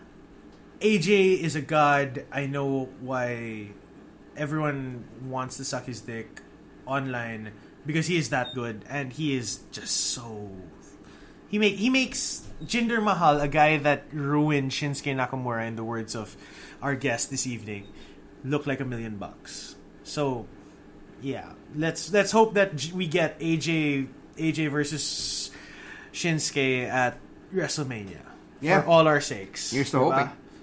A J is a god. I know why everyone wants to suck his dick online because he is that good, and he is just so. He make he makes Jinder Mahal, a guy that ruined Shinsuke Nakamura, in the words of our guest this evening, look like a million bucks. So, yeah, let's let's hope that J- we get A J A J versus Shinsuke at WrestleMania. Yeah. For all our sakes. Here's to Diba? hoping.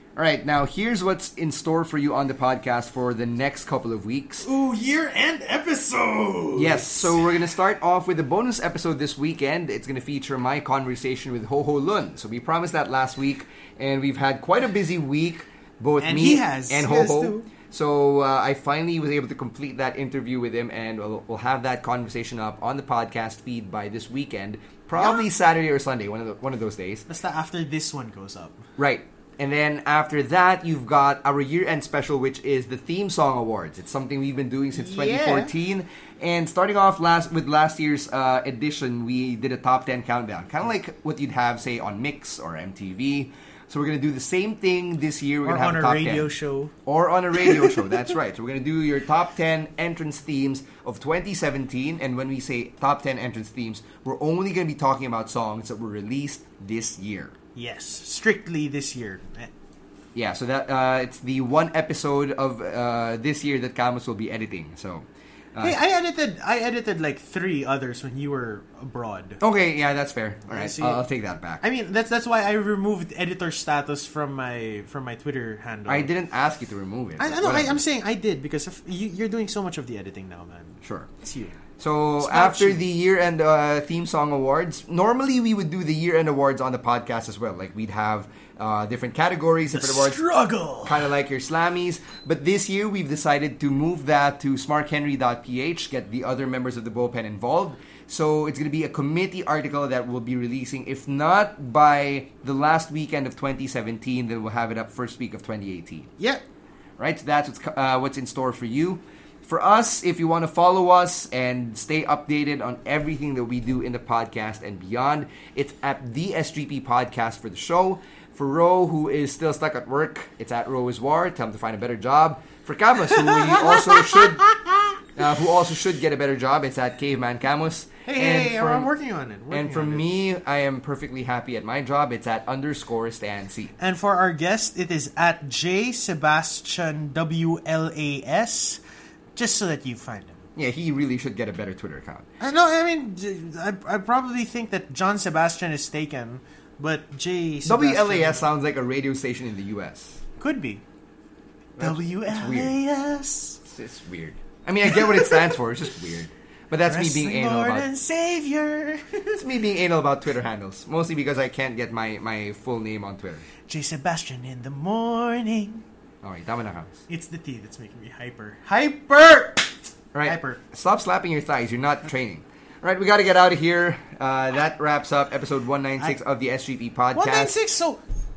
All right, now here's what's in store for you on the podcast for the next couple of weeks. Ooh, year-end episode! Yes, so we're going to start off with a bonus episode this weekend. It's going to feature my conversation with Ho Ho Lun. So we promised that last week, and we've had quite a busy week, both And me he has. and He Ho has Ho. too. So uh, I finally was able to complete that interview with him, and we'll, we'll have that conversation up on the podcast feed by this weekend. Probably Yeah. Saturday or Sunday, one of the, one of those days. Basta after this one goes up. Right. And then after that, you've got our year-end special, which is the Theme Song Awards. It's something we've been doing since twenty fourteen. And starting off last with last year's uh, edition, we did a top ten countdown. Kind of like what you'd have, say, on Mix or M T V. So we're going to do the same thing this year. We're Or going to have on a top radio ten. show. Or on a radio show, that's right. So we're going to do your top ten entrance themes of twenty seventeen. And when we say top ten entrance themes, we're only going to be talking about songs that were released this year. Yes, strictly this year. Eh, Yeah, so that uh, it's the one episode of uh, this year that Camus will be editing. So, uh, Hey, I edited I edited like three others when you were abroad. okay, yeah, that's fair. All right, see. I'll, I'll take that back. I mean, that's that's why I removed editor status from my from my Twitter handle. I didn't ask you to remove it. I, I but know. I, whatever. I'm saying I did because if you, you're doing so much of the editing now, man. Sure. It's you. So Smart after you. the year-end uh, theme song awards, normally we would do the year-end awards on the podcast as well. Like we'd have uh, different categories, different awards. Struggle. Kind of like your Slammies. But this year, we've decided to move that to smart henry dot p h, get the other members of the bullpen involved. So it's going to be a committee article that we'll be releasing. If not by the last weekend of twenty seventeen, then we'll have it up first week of twenty eighteen. Yeah. Right? So that's what's, uh, what's in store for you. For us, if you want to follow us and stay updated on everything that we do in the podcast and beyond, it's at the S G P Podcast for the show. For Ro, who is still stuck at work, it's at Ro is War. Tell him to find a better job. For Camus, who we also should, uh, who also should get a better job, it's at Caveman Camus. Hey, And hey, from- I'm working on it. And working for on it. me, I am perfectly happy at my job. It's at underscore Stan C. And for our guest, it is at J Sebastian W L A S, just so that you find him. Yeah, he really should get a better Twitter account. I know. I mean, J- I, I probably think that John Sebastian is taken, but J Sebastian W L A S sounds like a radio station in the U S. could be. That's- W it's L weird. A S. It's, it's weird. I mean, I get what it stands for. It's just weird. But that's me being Wrestling anal Lord about. and Savior. It's me being anal about Twitter handles, mostly because I can't get my, my full name on Twitter. J Sebastian in the morning. All right, tama na Camus. It's the tea that's making me hyper. Hyper. All right, Hyper. stop slapping your thighs. You're not training. All right, we got to get out of here. Uh, that wraps up episode one ninety-six I- of the S G P podcast. one ninety-six. So,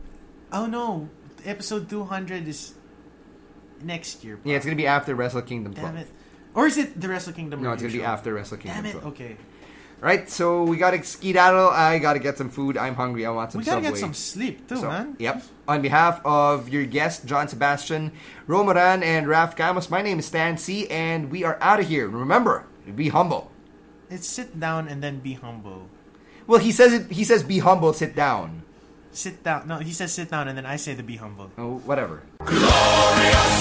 oh no, episode two hundred is next year. Yeah, it's gonna be after Wrestle Kingdom twelve. Damn it. Or is it the Wrestle Kingdom? No, it's review gonna be show? after Wrestle Kingdom Damn it. twelve. Okay. Right, so we gotta skedaddle. I gotta get some food. I'm hungry. I want some We gotta Subway. get some sleep too, So, man. Yep. On behalf of your guest, John Sebastian, Romaran, and Raf Camus, my name is Stan C, and we are out of here. Remember, be humble. It's sit down and then be humble. Well, he says it. He says, "Be humble, sit down." Sit down. No, he says sit down and then I say to be humble. Oh, whatever. Glorious